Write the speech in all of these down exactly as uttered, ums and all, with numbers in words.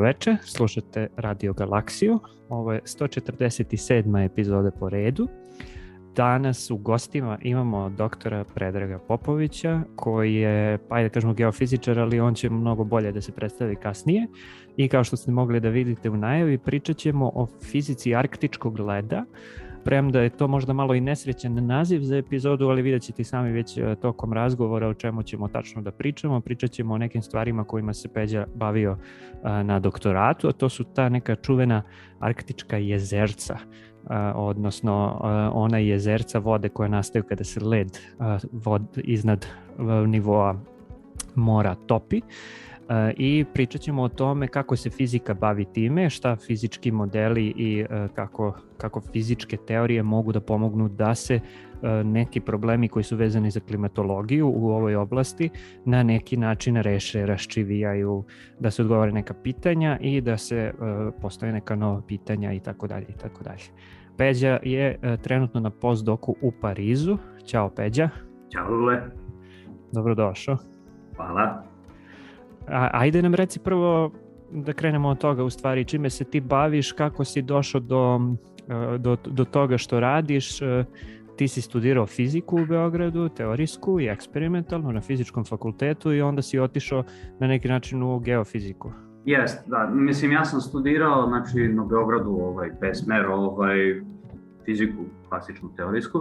veče, slušate Radio Galaksiju, ovo je sto četrdeset sedma epizoda po redu. Danas u gostima imamo doktora Predraga Popovića, koji je, pa ajde kažemo, geofizičar, ali on će mnogo bolje da se predstavi kasnije. I kao što ste mogli da vidite u najavi, pričat ćemo o fizici arktičkog leda, premda je to možda malo i nesrećan naziv za epizodu, ali vidjet ćete sami već tokom razgovora o čemu ćemo tačno da pričamo. Pričat ćemo o nekim stvarima kojima se Peđa bavio na doktoratu, a to su ta neka čuvena arktička jezerca, odnosno ona jezerca vode koja nastaju kada se led vod iznad nivoa mora topi. I pričat ćemo o tome kako se fizika bavi time, šta fizički modeli i kako, kako fizičke teorije mogu da pomognu da se neki problemi koji su vezani za klimatologiju u ovoj oblasti na neki način reše, raščivijaju, da se odgovore neka pitanja i da se postave neka nova pitanja i tako dalje i tako dalje. Peđa je trenutno na postdoku u Parizu. Ćao Peđa. Ćao Lule. Dobrodošao. Hvala. A, ajde nam reci prvo da krenemo od toga, u stvari, čime se ti baviš, kako si došao do, do, do toga što radiš. Ti si studirao fiziku u Beogradu, teorijsku i eksperimentalnu na fizičkom fakultetu i onda si otišao na neki način u geofiziku. Jest, da. Mislim, ja sam studirao, znači, na Beogradu ovaj, pe smer, ovaj, fiziku, klasičnu teorijsku.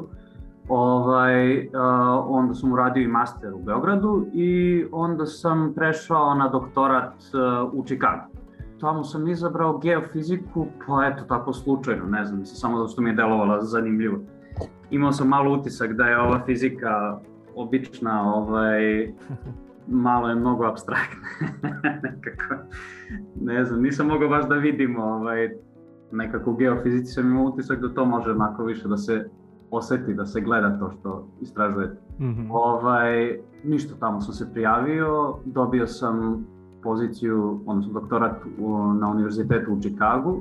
Ovaj, uh, onda sam uradio i master u Beogradu i onda sam prešao na doktorat uh, u Čikagu. Tamo sam izabrao geofiziku, pa eto tako slučajno, ne znam, samo zato što mi je delovala zanimljivo. Imao sam malo utisak da je ova fizika obična, ovaj, malo je mnogo apstraktna, nekako, ne znam, nisam mogao baš da vidim, ovaj, nekako u geofizici sam imao utisak da to može onako više da se osjeti, da se gleda to što istražujete. Mm-hmm. Ovaj, ništa, tamo sam se prijavio, dobio sam poziciju, odnosno doktorat u, na univerzitetu u Čikagu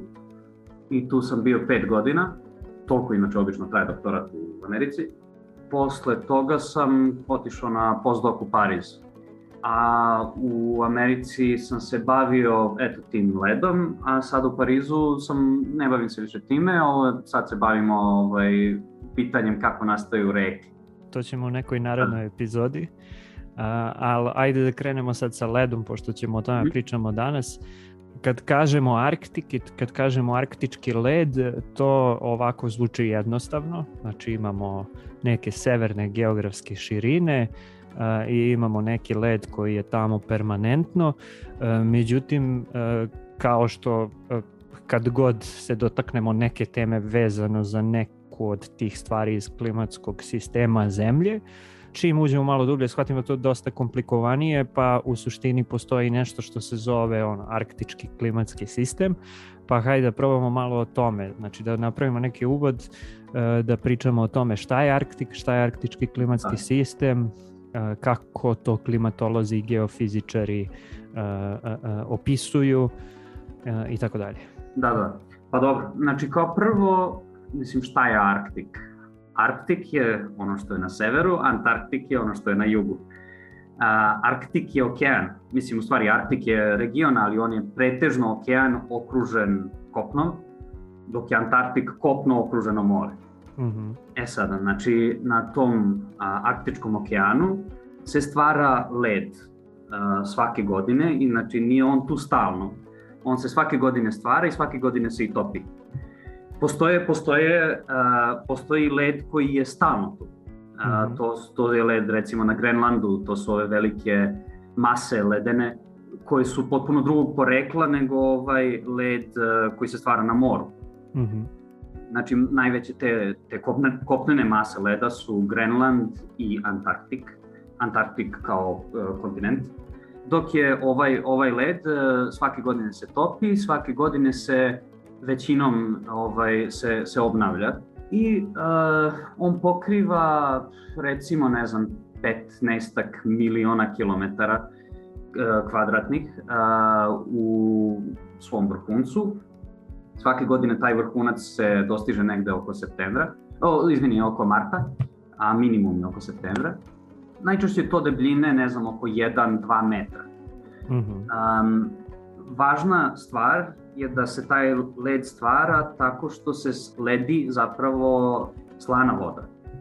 i tu sam bio pet godina, toliko inače obično traje doktorat u Americi. Posle toga sam otišao na postdoc u Pariz, a u Americi sam se bavio eto tim ledom, a sad u Parizu sam, ne bavim se više time, ovo, sad se bavimo ovaj, pitanjem kako nastaju reke. To ćemo u nekoj narednoj epizodi, uh, ali ajde da krenemo sad sa ledom, pošto ćemo o tome pričamo danas. Kad kažemo Arktik, kad kažemo arktički led, to ovako zvuči jednostavno, znači imamo neke severne geografske širine, Uh, i imamo neki led koji je tamo permanentno, uh, međutim uh, kao što uh, kad god se dotaknemo neke teme vezano za neku od tih stvari iz klimatskog sistema Zemlje, čim uđemo malo dublje shvatimo to dosta komplikovanije, pa u suštini postoji nešto što se zove ono, arktički klimatski sistem, pa hajde da probamo malo o tome, znači da napravimo neki uvod, uh, da pričamo o tome šta je Arktik, šta je arktički klimatski sistem, kako to klimatolozi i geofizičari uh, uh, uh, opisuju uh, i tako dalje. Da, da. Pa dobro, znači kao prvo, mislim, šta je Arktik? Arktik je ono što je na severu, Antarktik je ono što je na jugu. Uh, Arktik je okean, mislim, u stvari Arktik je region, ali on je pretežno okean okružen kopnom, dok je Antarktik kopno okruženo more. Mm-hmm. E sada, znači na tom a, Arktičkom okeanu se stvara led a, svake godine i znači nije on tu stalno. On se svake godine stvara i svake godine se i topi. Postoje, postoje, a, postoji led koji je stalno tu. A, mm-hmm. to, to je led recimo na Grenlandu, to su ove velike mase ledene koje su potpuno drugog porekla nego ovaj led a, koji se stvara na moru. Mm-hmm. Znači, najveće te, te kopne, kopnene mase leda su Grenland i Antarktik. Antarktik kao uh, kontinent. Dok je ovaj, ovaj led uh, svake godine se topi, svake godine se većinom ovaj, se, se obnavlja. I uh, on pokriva, recimo, ne znam, petnaestak miliona kilometara uh, kvadratnih uh, u svom vrhuncu. Svake godine taj vrhunac se dostiže negde oko septembra, o, izvini, oko marta, a minimum je oko septembra. Najčešće je to debljine, ne znam, oko jedan do dva metra. Mm-hmm. Um, važna stvar je da se taj led stvara tako što se ledi zapravo slana voda.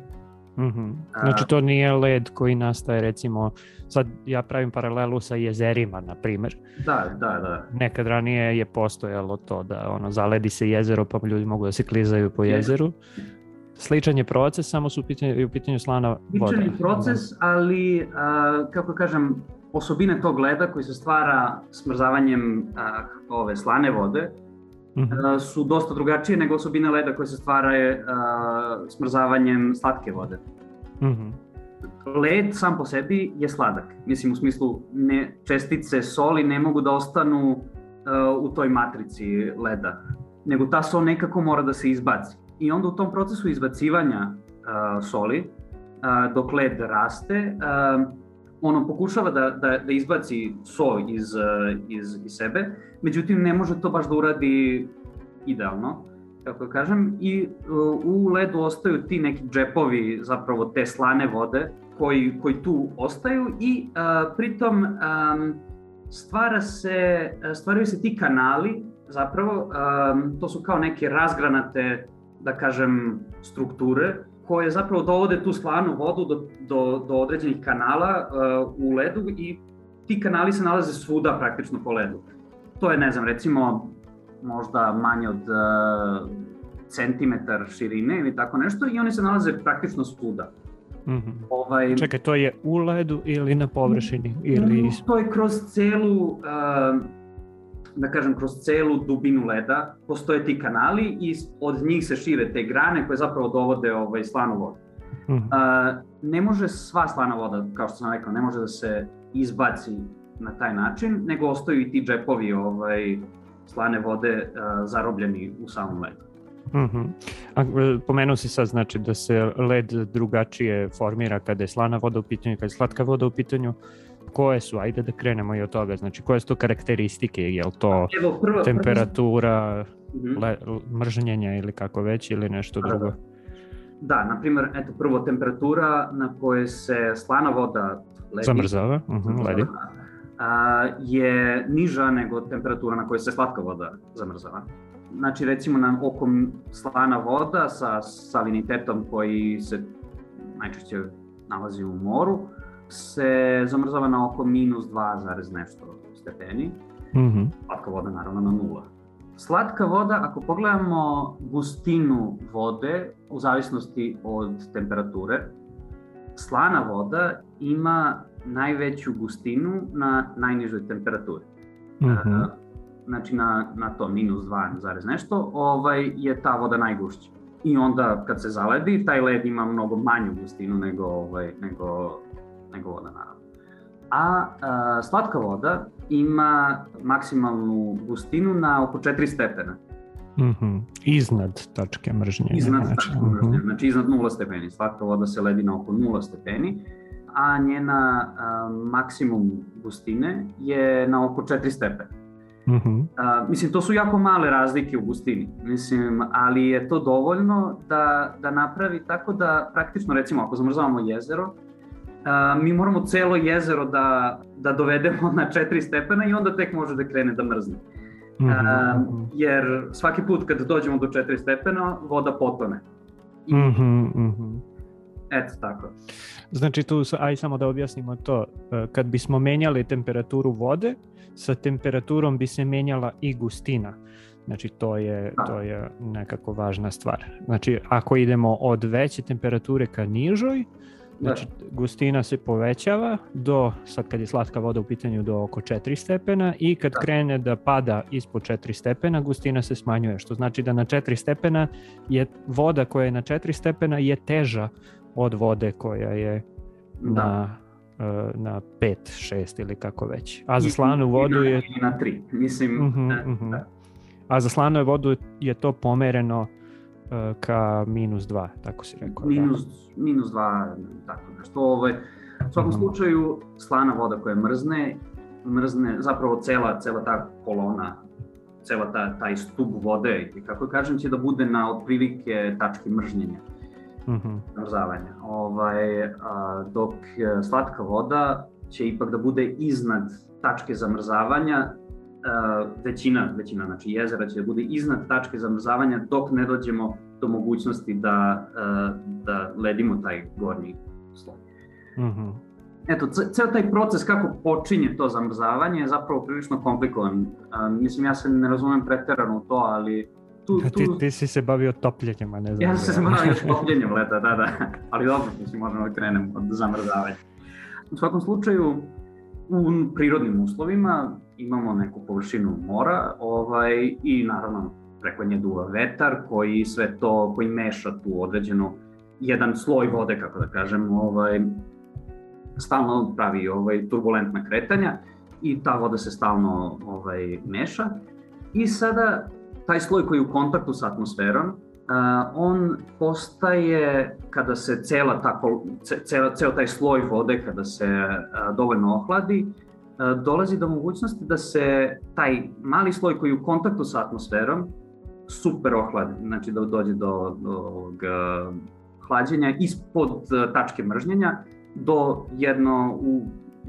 Mm-hmm. Znači to nije led koji nastaje, recimo, sad ja pravim paralelu sa jezerima, na primjer. Da, da, da. Nekad ranije je postojalo to da ono, zaledi se jezero pa ljudi mogu da se klizaju po jezeru. Sličan je proces, samo su u pitanju, u pitanju slana voda. Sličan je proces, ali, a, kako kažem, osobine tog leda koji se stvara smrzavanjem a, ove slane vode, mm-hmm. su dosta drugačije nego osobine leda koje se stvara a, smrzavanjem slatke vode. Mm-hmm. Led sam po sebi je sladak. Mislim, u smislu ne, čestice soli ne mogu da ostanu a, u toj matrici leda, nego ta sol nekako mora da se izbaci. I onda u tom procesu izbacivanja a, soli, a, dok led raste, a, ono pokušava da, da, da izbaci sol iz, iz, iz sebe, međutim ne može to baš da uradi idealno, kako kažem, i u ledu ostaju ti neki džepovi, zapravo te slane vode, koji, koji tu ostaju i a, pritom a, stvara se, stvaraju se ti kanali, zapravo, a, to su kao neke razgranate, da kažem, strukture, koje zapravo dovode tu slanu vodu do, do, do određenih kanala uh, u ledu i ti kanali se nalaze svuda praktično po ledu. To je, ne znam, recimo možda manje od uh, centimetar širine ili tako nešto i oni se nalaze praktično svuda. Mm-hmm. Ovaj, Čekaj, to je u ledu ili na površini? Ili... To je kroz celu... Uh, da kažem, kroz celu dubinu leda postoje ti kanali i od njih se šire te grane koje zapravo dovode ovaj, slanu vodu. Mm-hmm. Uh, ne može sva slana voda, kao što sam rekao, ne može da se izbaci na taj način, nego ostaju i ti džepovi ovaj, slane vode uh, zarobljeni u samom ledu. Mm-hmm. A, pomenuo si sad, znači, da se led drugačije formira kada je slana voda u pitanju, kada je slatka voda u pitanju. Koje su, ajde da krenemo i od toga, znači koje su to karakteristike, je li to Evo, prvo, temperatura, prvo... le, mržnjenja ili kako već, ili nešto da, drugo? Da, na primjer, eto, prvo temperatura na kojoj se slana voda ledi, zamrzava, uh-huh, ledi. A, je niža nego temperatura na kojoj se slatka voda zamrzava. Znači, recimo, na oko slana voda sa salinitetom koji se najčešće nalazi u moru, se zamrzava na oko minus dva zarez nešto stepeni. Mm-hmm. Slatka voda naravno na nula. Slatka voda, ako pogledamo gustinu vode u zavisnosti od temperature, slana voda ima najveću gustinu na najnižoj temperaturi. Mm-hmm. Uh, znači na, na to minus dva zarez nešto, ovaj, je ta voda najgušća. I onda kad se zaledi, taj led ima mnogo manju gustinu nego, ovaj, nego nego voda, naravno. A, a slatka voda ima maksimalnu gustinu na oko četiri stepena. Mm-hmm. Iznad tačke mržnjenja. Iznad znači. tačke mržnjenja, mm-hmm. znači iznad nula stepeni. Slatka voda se ledi na oko nula stepeni, a njena a, maksimum gustine je na oko četiri stepena. Mm-hmm. A, mislim, to su jako male razlike u gustini, mislim, ali je to dovoljno da, da napravi tako da praktično, recimo, ako zamrzavamo jezero, Uh, mi moramo celo jezero da, da dovedemo na četiri stepena i onda tek može da krene da mrzne. Uh, mm-hmm. Jer svaki put kad dođemo do četiri stepena, voda potone. I... Mm-hmm, mm-hmm. Eto tako. Znači tu, aj samo da objasnimo to, kad bismo menjali temperaturu vode, sa temperaturom bi se menjala i gustina. Znači to je, to je nekako važna stvar. Znači ako idemo od veće temperature ka nižoj, znači gustina se povećava do, sad kad je slatka voda u pitanju, do oko četiri stepena i kad krene da pada ispod četiri stepena, gustina se smanjuje, što znači da na četiri stepena je voda koja je na četiri stepena je teža od vode koja je na, na pet, šest ili kako već. A za slanu vodu je... I na tri, mislim... Uh-huh, uh-huh. A za slanu vodu je to pomereno ka minus dva, tako si rekao. Minus, da. minus dva, tako nešto. Ovaj, u svakom uh-huh. slučaju, slana voda koja mrzne, mrzne zapravo cela, cela ta kolona, cela ta, taj stub vode, kako kažem, će da bude na otprilike tački mržnjenja, uh-huh. mrzavanja. Ovaj, a, dok slatka voda će ipak da bude iznad tačke zamrzavanja uh, većina, većina znači jezera će da bude iznad tačke zamrzavanja dok ne dođemo do mogućnosti da, uh, da ledimo taj gornji sloj. Mm-hmm. Eto, ceo taj proces kako počinje to zamrzavanje je zapravo prilično komplikovan. Uh, mislim, ja se ne razumem preterano u to, ali Tu, tu... Ti, ti si se bavio topljenjem, a ne znam. Ja sam se bavio topljenjem leda, da, da. Ali dobro, mislim, možemo da krenemo od zamrzavanja. U svakom slučaju, u prirodnim uslovima imamo neku površinu mora ovaj, i naravno preko nje duva vetar koji sve to, koji meša tu određenu, jedan sloj vode, kako da kažem, ovaj, stalno pravi ovaj, turbulentna kretanja i ta voda se stalno ovaj, meša. I sada taj sloj koji je u kontaktu sa atmosferom, uh, on postaje, kada se cela tako, ceo, ceo taj sloj vode, kada se uh, dovoljno ohladi, uh, dolazi do mogućnosti da se taj mali sloj koji je u kontaktu sa atmosferom super ohladi, znači da dođe do, do uh, hlađenja ispod uh, tačke mržnjenja do jedno, u,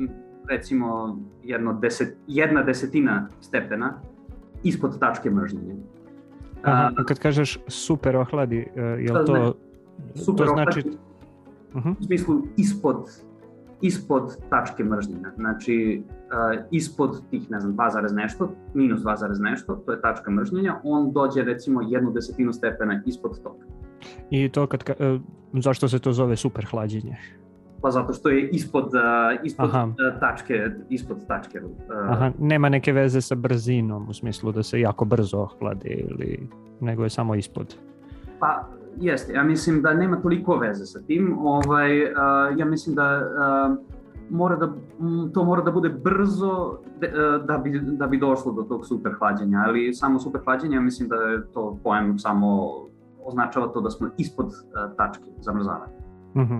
recimo, jedno deset, jedna desetina stepena ispod tačke mržnjenja. Aha, a kad kažeš super ohladi, je li to, super to znači... Ohladi, uh-huh. U smislu ispod, ispod tačke mržnjenja, znači uh, ispod tih, ne znam, dva zarez nešto, minus dva zarez nešto, to je tačka mržnjenja, on dođe recimo jednu desetinu stepena ispod toga. I to kad, uh, zašto se to zove super hlađenje? Pa zato što je ispod, uh, ispod uh, tačke, ispod tačke. Uh, Aha, nema neke veze sa brzinom, u smislu da se jako brzo ohladi, ili, nego je samo ispod. Pa jeste, ja mislim da nema toliko veze sa tim. Ovaj, uh, ja mislim da, uh, mora da to mora da bude brzo de, uh, da, bi, da bi došlo do tog super hlađenja, ali samo super hlađenje, ja mislim da je to pojem samo označava to da smo ispod uh, tačke zamrzavanja. Mhm.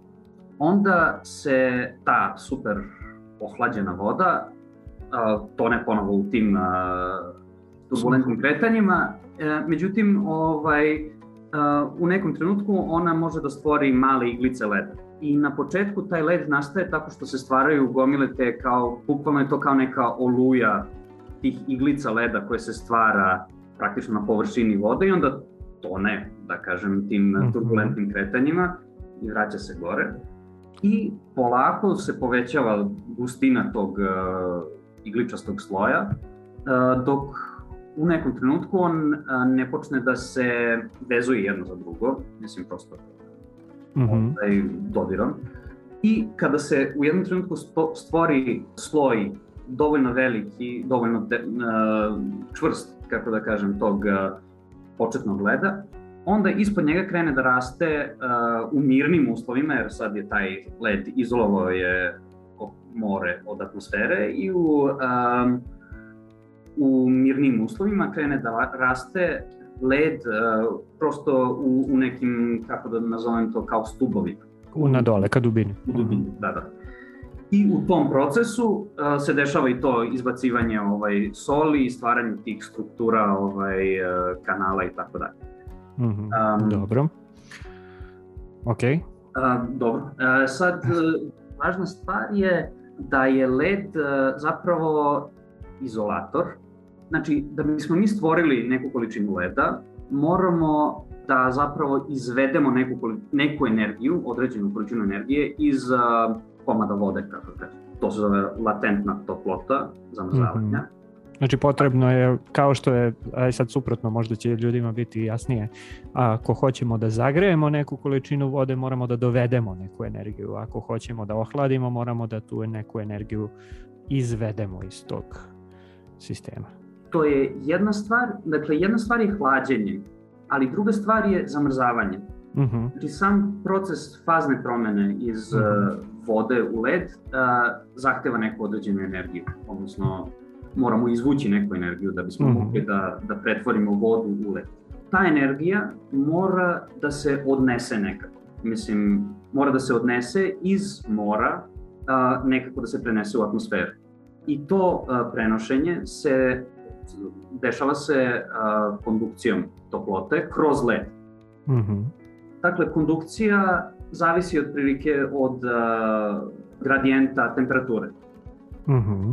Onda se ta super ohlađena voda uh, tone ponovo u tim uh, turbulentnim kretanjima, uh, međutim ovaj, uh, u nekom trenutku ona može da stvori male iglice leda. I na početku taj led nastaje tako što se stvaraju gomile te kao, bukvalno je to kao neka oluja tih iglica leda koje se stvara praktično na površini vode i onda tone, da kažem, tim turbulentnim kretanjima i vraća se gore. I polako se povećava gustina tog uh, igličastog sloja, uh, dok u nekom trenutku on uh, ne počne da se vezuje jedno za drugo, mislim prosto mm-hmm. ovaj, dodirom. I kada se u jednom trenutku sto, stvori sloj dovoljno veliki, dovoljno de, uh, čvrst, kako da kažem, tog uh, početnog leda, onda ispod njega krene da raste uh, u mirnim uslovima, jer sad je taj led izolovao je more od atmosfere i u, um, u mirnim uslovima krene da raste led uh, prosto u, u nekim, kako da nazovem to, kao stubovima. U nadole, ka dubini. U dubini, da, da. I u tom procesu uh, se dešava i to izbacivanje ovaj, soli i stvaranje tih struktura ovaj, uh, kanala i tako dalje. Mm-hmm. Um, dobro. Ok. Uh, dobro. Uh, sad, uh, važna stvar je da je led uh, zapravo izolator. Znači, da bismo mi stvorili neku količinu leda, moramo da zapravo izvedemo neku, neku energiju, određenu količinu energije iz uh, komada vode, kako da kažem. To se zove latentna toplota zamrzavanja. Mm-hmm. Znači potrebno je, kao što je, aj sad suprotno, možda će ljudima biti jasnije, ako hoćemo da zagrejemo neku količinu vode, moramo da dovedemo neku energiju. Ako hoćemo da ohladimo, moramo da tu neku energiju izvedemo iz tog sistema. To je jedna stvar, dakle jedna stvar je hlađenje, ali druga stvar je zamrzavanje. Uh-huh. Znači sam proces fazne promene iz uh-huh. uh, vode u led uh, zahteva neku određenu energiju, odnosno moramo izvući neku energiju da bismo mm-hmm. mogli da, da pretvorimo vodu u led. Ta energija mora da se odnese nekako. Mislim, mora da se odnese iz mora, a, nekako da se prenese u atmosferu. I to a, prenošenje se dešava se a, kondukcijom toplote kroz led. Mm-hmm. Dakle, kondukcija zavisi otprilike od a, gradijenta temperature. Mm-hmm.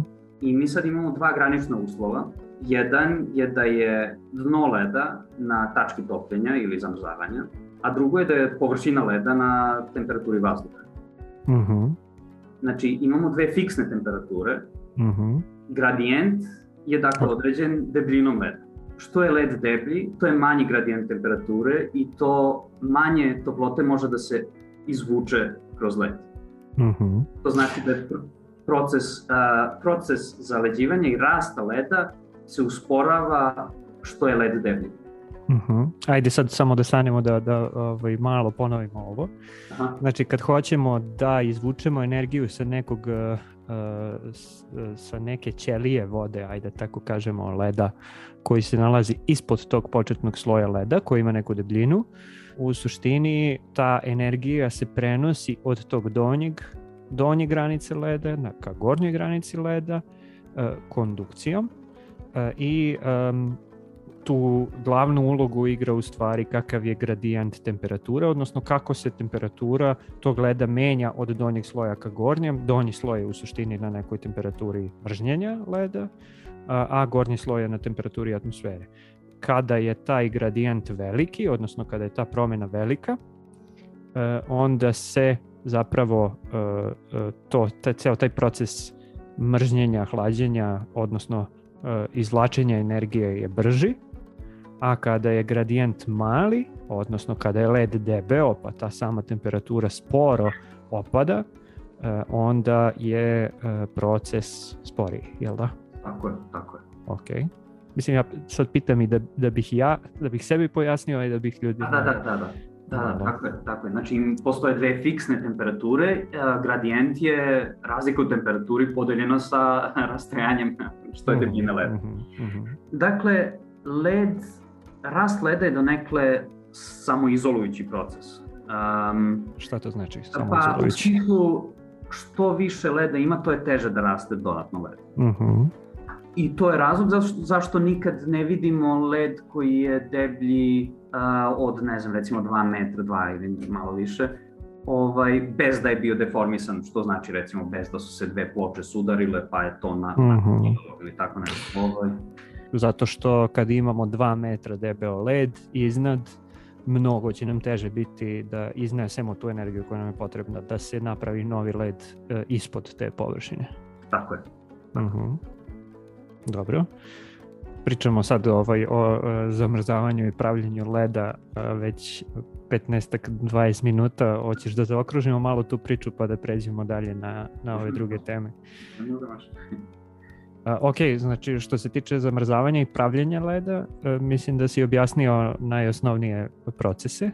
I mi sad imamo dva granična uslova. Jedan je da je dno leda na tački topljenja ili zamrzavanja, a drugo je da je površina leda na temperaturi vazduha. Uh-huh. Znači, imamo dve fiksne temperature. Uh-huh. Gradijent je dakle određen debljinom leda. Što je led deblji, to je manji gradijent temperature i to manje toplote može da se izvuče kroz led. Uh-huh. To znači da je proces, uh, proces zaleđivanja i rasta leda se usporava što je led deblji. Uh-huh. Ajde sad samo da stanemo da, da ovaj, malo ponovimo ovo. Aha. Znači kad hoćemo da izvučemo energiju sa nekog uh, sa neke ćelije vode, ajde tako kažemo leda, koji se nalazi ispod tog početnog sloja leda koji ima neku debljinu, u suštini ta energija se prenosi od tog donjeg donje granice leda na ka gornjoj granici leda uh, kondukcijom uh, i um, tu glavnu ulogu igra u stvari kakav je gradijent temperature, odnosno kako se temperatura tog leda menja od donjeg sloja ka gornjem. Donji sloj je u suštini na nekoj temperaturi mržnjenja leda, a, a gornji sloj je na temperaturi atmosfere. Kada je taj gradijent veliki, odnosno kada je ta promjena velika, onda se zapravo to, taj, ceo taj proces mržnjenja, hlađenja, odnosno izvlačenja energije je brži, a kada je gradijent mali, odnosno kada je led debeo, pa ta sama temperatura sporo opada, onda je proces sporiji, jel da? Tako je, tako je. Ok. Mislim, ja sad pitam i da, da bih ja, da bih sebi pojasnio i da bih ljudi... Da, da, da, da, da. Da, da, tako je, tako je. Znači, postoje dve fiksne temperature, gradijent je razlika u temperaturi podeljena sa rastojanjem, što je debljina leda. Mm-hmm. Dakle, led, rast leda je donekle samoizolujući proces. Um, Šta to znači, samoizolujući? Pa, u smislu, što više leda ima, to je teže da raste dodatno led. Mm-hmm. I to je razlog zašto, zašto nikad ne vidimo led koji je deblji uh, od, ne znam, recimo dva metra, dva ili malo više, ovaj, bez da je bio deformisan, što znači recimo bez da su se dve ploče sudarile pa je to na, mm-hmm. na ili tako nešto. Ovaj. Zato što kad imamo dva metra debeo led iznad, mnogo će nam teže biti da iznesemo tu energiju koja nam je potrebna da se napravi novi led uh, ispod te površine. Tako je. Mm-hmm. Dobro. Pričamo sad ovaj, o, o zamrzavanju i pravljenju leda a, već petnaest do dvadeset minuta. Hoćeš da zaokružimo malo tu priču pa da pređemo dalje na, na ove druge teme? A, ok, znači što se tiče zamrzavanja i pravljenja leda, a, mislim da si objasnio najosnovnije procese.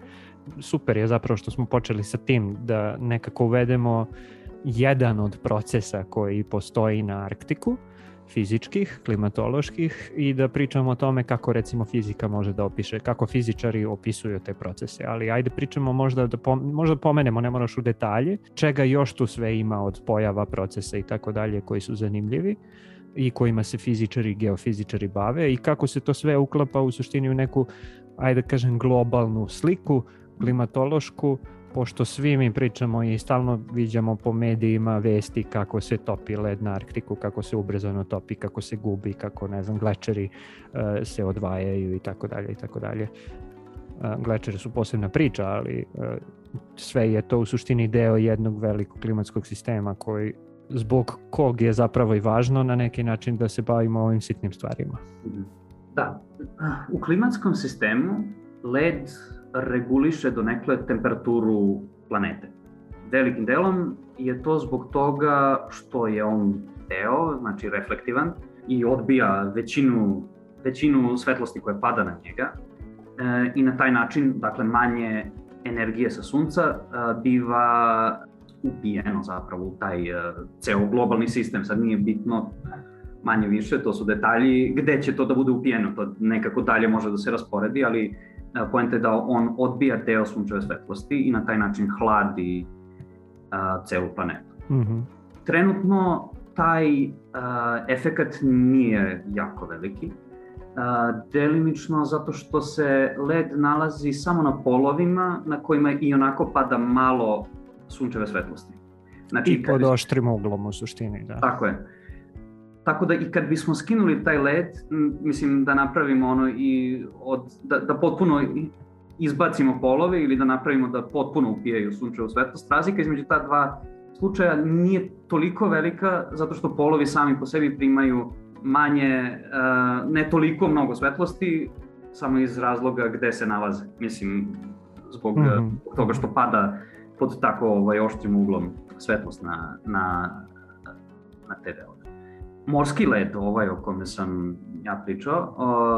Super je zapravo što smo počeli sa tim da nekako uvedemo jedan od procesa koji postoji na Arktiku, fizičkih, klimatoloških, i da pričamo o tome kako recimo fizika može da opiše, kako fizičari opisuju te procese, ali ajde pričamo možda da pom- možda pomenemo, ne moraš u detalje, čega još tu sve ima od pojava, procesa i tako dalje koji su zanimljivi i kojima se fizičari i geofizičari bave i kako se to sve uklapa u suštini u neku, ajde da kažem, globalnu sliku, klimatološku, pošto svi mi pričamo i stalno viđamo po medijima vesti kako se topi led na Arktiku, kako se ubrzano topi, kako se gubi, kako, ne znam, glečeri uh, se odvajaju i tako dalje i tako dalje. Uh, glečeri su posebna priča, ali uh, sve je to u suštini deo jednog velikog klimatskog sistema koji, zbog kog je zapravo i važno na neki način da se bavimo ovim sitnim stvarima. Da, u klimatskom sistemu led reguliše donekle temperaturu planete. Velikim delom je to zbog toga što je on deo, znači reflektivan, i odbija većinu, većinu svetlosti koja pada na njega e, i na taj način, dakle, manje energije sa sunca e, biva upijeno zapravo u taj e, ceo globalni sistem. Sad nije bitno manje više, to su detalji gde će to da bude upijeno, to nekako dalje može da se rasporedi, ali poenta je da on odbija deo sunčeve svetlosti i na taj način hladi uh, celu planetu. Mm-hmm. Trenutno taj uh, efekat nije jako veliki, uh, delimično zato što se led nalazi samo na polovima na kojima i onako pada malo sunčeve svetlosti. Znači, i pod oštrim uglom u suštini, da. Tako je. tako da i kad bismo skinuli taj led, mislim da napravimo ono i od, da, da potpuno izbacimo polove ili da napravimo da potpuno upijaju sunčevu svetlost, razlika između ta dva slučaja nije toliko velika zato što polovi sami po sebi primaju manje, ne toliko mnogo svetlosti, samo iz razloga gde se nalaze. Mislim, zbog mm-hmm. toga što pada pod tako ovaj, oštrim uglom svetlost na, na, na te delove. Morski led, ovaj o kome sam ja pričao,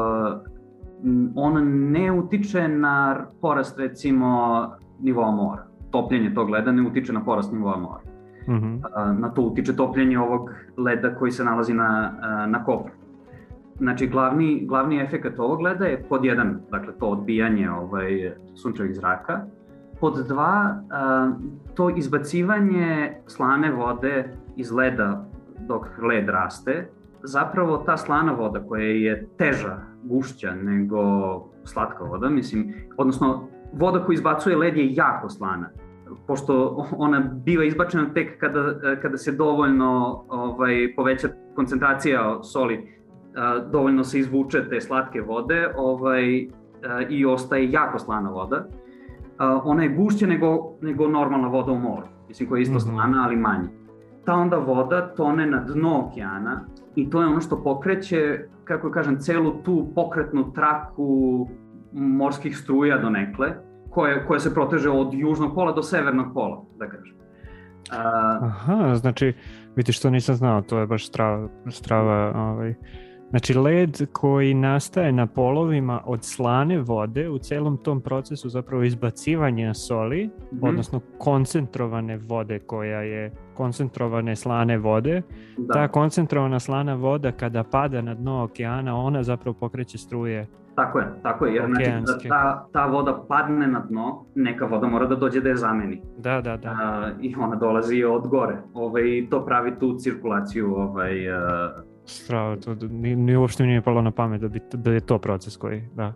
on ne utiče na porast recimo nivoa mora. Topljenje tog leda ne utiče na porast nivoa mora. Mm-hmm. Na to utiče topljenje ovog leda koji se nalazi na, na kopnu. Znači, glavni, glavni efekat ovog leda je pod jedan, dakle to odbijanje ovaj, sunčevih zraka, pod dva, to izbacivanje slane vode iz leda dok led raste, zapravo ta slana voda koja je teža, gušća nego slatka voda, mislim, odnosno voda koju izbacuje led je jako slana, pošto ona biva izbačena tek kada, kada se dovoljno ovaj, poveća koncentracija soli, dovoljno se izvuče te slatke vode ovaj, i ostaje jako slana voda. Ona je gušća nego, nego normalna voda u moru, mislim koja je isto slana, ali manje. Ta onda voda tone na dno okeana i to je ono što pokreće, kako kažem, celu tu pokretnu traku morskih struja donekle, koje, koje se proteže od južnog pola do severnog pola, da kažem. Uh, Aha, znači, vidiš što nisam znao, to je baš strava, strava ovaj... Znači, led koji nastaje na polovima od slane vode u celom tom procesu zapravo izbacivanja soli, mm-hmm. odnosno koncentrovane vode koja je koncentrovane slane vode. Da. Ta koncentrovana slana voda kada pada na dno okeana, ona zapravo pokreće struje. Tako je, tako je, jer znači da ta, ta voda padne na dno, neka voda mora da dođe da je zameni. Da, da, da. A, I ona dolazi od gore. Ovaj, to pravi tu cirkulaciju ovaj, uh, Strava, to ni, ni uopšte mi nije palo na pamet da, bi, da je to proces koji, da.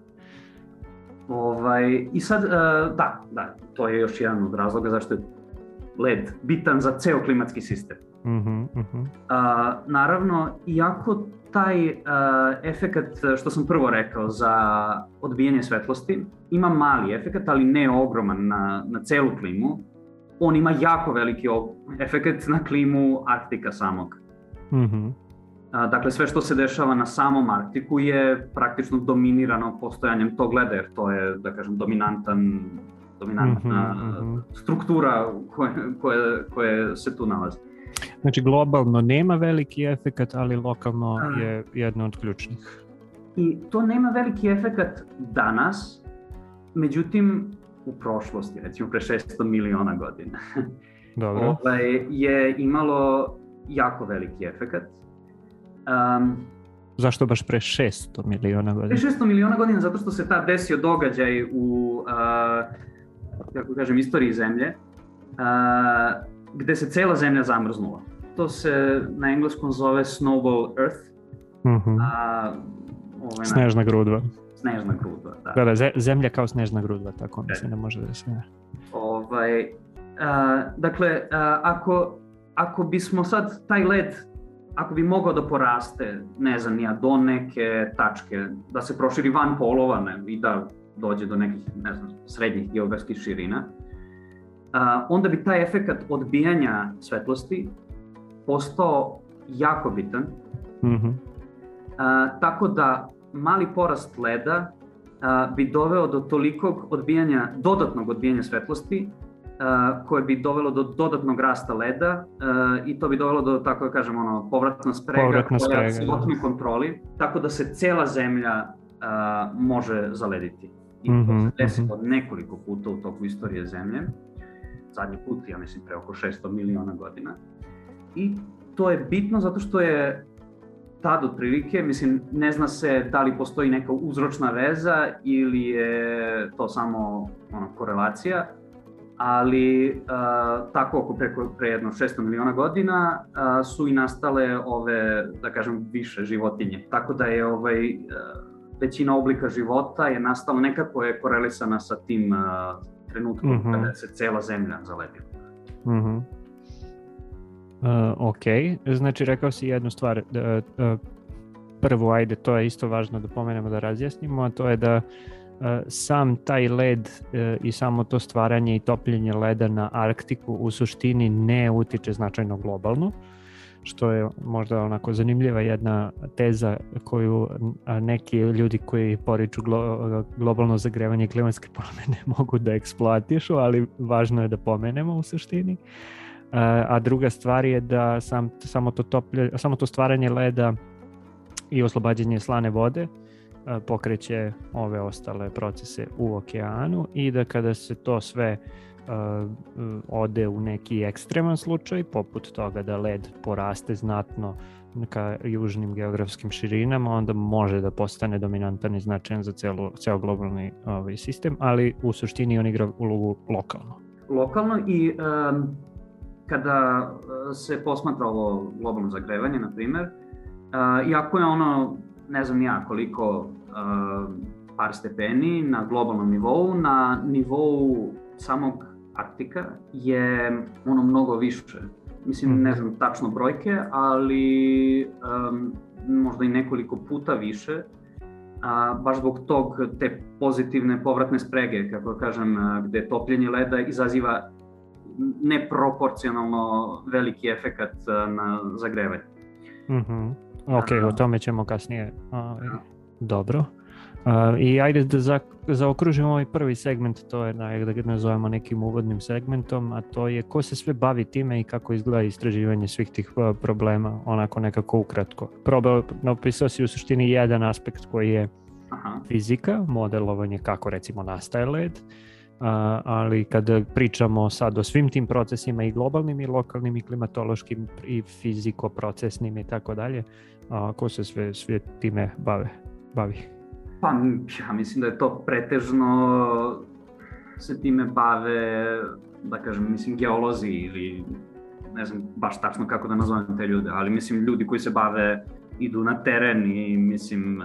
Ovaj, I sad, uh, da, da, to je još jedan od razloga zašto je led bitan za ceo klimatski sistem. Uh-huh, uh-huh. Uh, naravno, iako taj uh, efekat, što sam prvo rekao, za odbijanje svetlosti, ima mali efekat, ali ne ogroman na, na celu klimu, on ima jako veliki efekat na klimu Arktika samog. Uh-huh. Dakle, sve što se dešava na samom Arktiku je praktično dominirano postojanjem tog leda, jer to je, da kažem, dominantan, dominantna mm-hmm. struktura koje, koje, koje se tu nalazi. Znači, globalno nema veliki efekat, ali lokalno je jedno od ključnih. I to nema veliki efekat danas, međutim, u prošlosti, recimo pre šesto miliona godina, Dobro. Ovaj, je imalo jako veliki efekat. Um, Zašto baš pre šesto miliona godina? Pre šesto miliona godina zato što se ta desio događaj u, uh, kako kažem, istoriji Zemlje, uh, gde se cela Zemlja zamrznula. To se na engleskom zove Snowball Earth. Uh-huh. Uh, ovaj, snežna grudva. Snežna grudva, da. Da, da, Zemlja kao snežna grudva, tako mislim da može da se... Ovaj, uh, dakle, uh, ako, ako bismo sad taj led ako bi mogao da poraste, ne znam, nija, do neke tačke, da se proširi van polova ne, i da dođe do nekih, ne znam, srednjih geografskih širina, a, onda bi taj efekat odbijanja svetlosti postao jako bitan. Mm-hmm. A, tako da mali porast leda a, bi doveo do tolikog odbijanja, dodatnog odbijanja svetlosti, Uh, koje bi dovelo do dodatnog rasta leda uh, i to bi dovelo do, tako da kažem, ono, povratna sprega povratna koja je sprega, u kontroli, tako da se cela Zemlja uh, može zalediti. I mm-hmm, to se desilo mm-hmm. nekoliko puta u toku istorije Zemlje. Zadnji put, ja mislim, pre oko šesto miliona godina. I to je bitno zato što je tad otprilike, mislim, ne zna se da li postoji neka uzročna veza ili je to samo ono, korelacija, ali uh, tako oko preko pre jedno šesto miliona godina uh, su i nastale ove, da kažem, više životinje. Tako da je ovaj, uh, većina oblika života je nastala nekako je korelisana sa tim uh, trenutkom mm-hmm. kada se cela Zemlja zaledila. Mm-hmm. ok, znači rekao si jednu stvar, da, uh, prvo, ajde, to je isto važno da pomenemo, da razjasnimo, a to je da uh, sam taj led uh, i samo to stvaranje i topljenje leda na Arktiku u suštini ne utiče značajno globalno, što je možda onako zanimljiva jedna teza koju neki ljudi koji poriču glo, globalno zagrevanje i klimatske promjene mogu da eksploatišu, ali važno je da pomenemo u suštini. A druga stvar je da sam, samo, to toplje, samo to stvaranje leda i oslobađanje slane vode pokreće ove ostale procese u okeanu i da kada se to sve Uh, ode u neki ekstreman slučaj, poput toga da led poraste znatno ka južnim geografskim širinama, onda može da postane dominantan i značajan za celu, ceo globalni ovaj, sistem, ali u suštini on igra ulogu lokalno. Lokalno i um, kada se posmatra ovo globalno zagrevanje, na primjer, uh, iako je ono, ne znam ja koliko, uh, par stepeni na globalnom nivou, na nivou samog Arktika je ono mnogo više. Mislim, ne znam tačno brojke, ali um, možda i nekoliko puta više, a, baš zbog tog te pozitivne povratne sprege, kako kažem, gde topljenje leda izaziva neproporcionalno veliki efekat na zagrevanje. Mm-hmm. Ok, a, o tome ćemo kasnije. A, dobro. Uh, I ajde da za, zaokružimo ovaj prvi segment, to je da ga nazovemo nekim uvodnim segmentom, a to je ko se sve bavi time i kako izgleda istraživanje svih tih uh, problema, onako nekako ukratko. Probao, napisao si u suštini jedan aspekt koji je Aha. fizika, modelovanje kako recimo nastaje led, uh, ali kada pričamo sad o svim tim procesima i globalnim i lokalnim i klimatološkim i fiziko-procesnim i tako dalje, ko se sve, sve time bave, bavi? Pa ja mislim da je to pretežno se time bave, da kažem, mislim geolozi ili ne znam baš tačno kako da nazovem te ljude, ali mislim ljudi koji se bave, idu na teren i mislim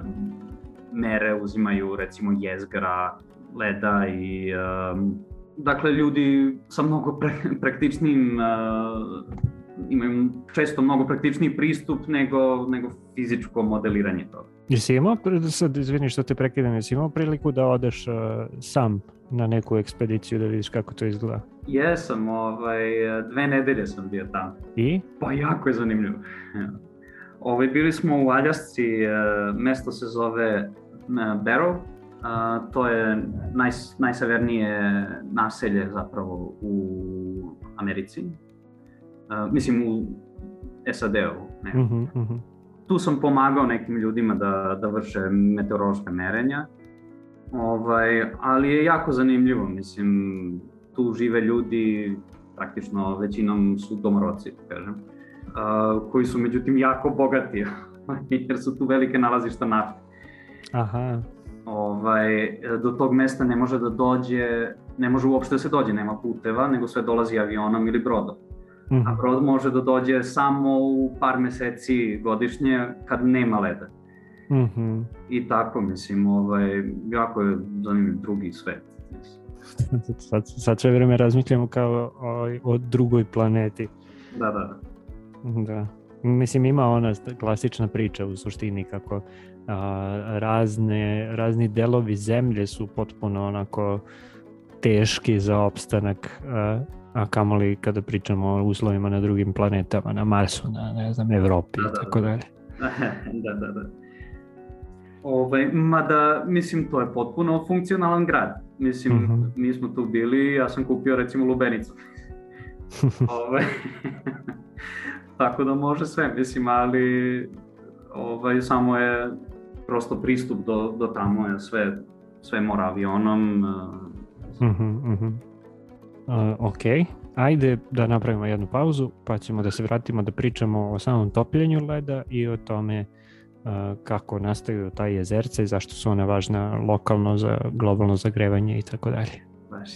mere uzimaju recimo jezgra, leda i um, dakle ljudi sa mnogo pre, praktičnim uh, imaju često mnogo praktičniji pristup nego, nego fizičko modeliranje toga. Jesi imao, sad izvini što te prekidam, jesi imao priliku da odeš uh, sam na neku ekspediciju da vidiš kako to izgleda? Jesam, ovaj, dve nedelje sam bio tamo. I? Pa jako je zanimljivo. Ovaj, bili smo u Aljasci, mesto se zove Barrow, to je naj, najsevernije naselje zapravo u Americi, mislim u S A D-u. Ne? Uh-huh, uh-huh. Tu sam pomagao nekim ljudima da, da vrše meteorološka merenja, ovaj, ali je jako zanimljivo, mislim, tu žive ljudi, praktično većinom su domorodci, kažem, uh, koji su međutim jako bogati, jer su tu velike nalazišta nafte. Aha. Ovaj, do tog mesta ne može da dođe, ne može uopšte da se dođe, nema puteva, nego sve dolazi avionom ili brodom. Mm-hmm. A brod može da dođe samo u par meseci godišnje kad nema leda. Mm-hmm. I tako, mislim, ovaj, jako je zanimljiv drugi svet. Sad, sad sve vreme razmišljamo kao o, o drugoj planeti. Da, da. Da. Mislim, ima ona klasična priča u suštini kako a, razne, razni delovi zemlje su potpuno onako teški za opstanak, a, a kamoli kada pričamo o uslovima na drugim planetama, na Marsu, na ne znam, Evropi i tako dalje. Da, da, da. Ovaj, mada, mislim, to je potpuno funkcionalan grad. Mislim, uh-huh. mi smo tu bili, ja sam kupio recimo lubenicu. ovaj, tako da može sve, mislim, ali ovaj, samo je prosto pristup do, do tamo, je sve, sve mora avionom. Uh-huh, uh-huh. Uh, ok, ajde da napravimo jednu pauzu, pa ćemo da se vratimo da pričamo o samom topljenju leda i o tome uh, kako nastaju ta jezerca i zašto su one važna lokalno za globalno zagrevanje i tako dalje. Baš.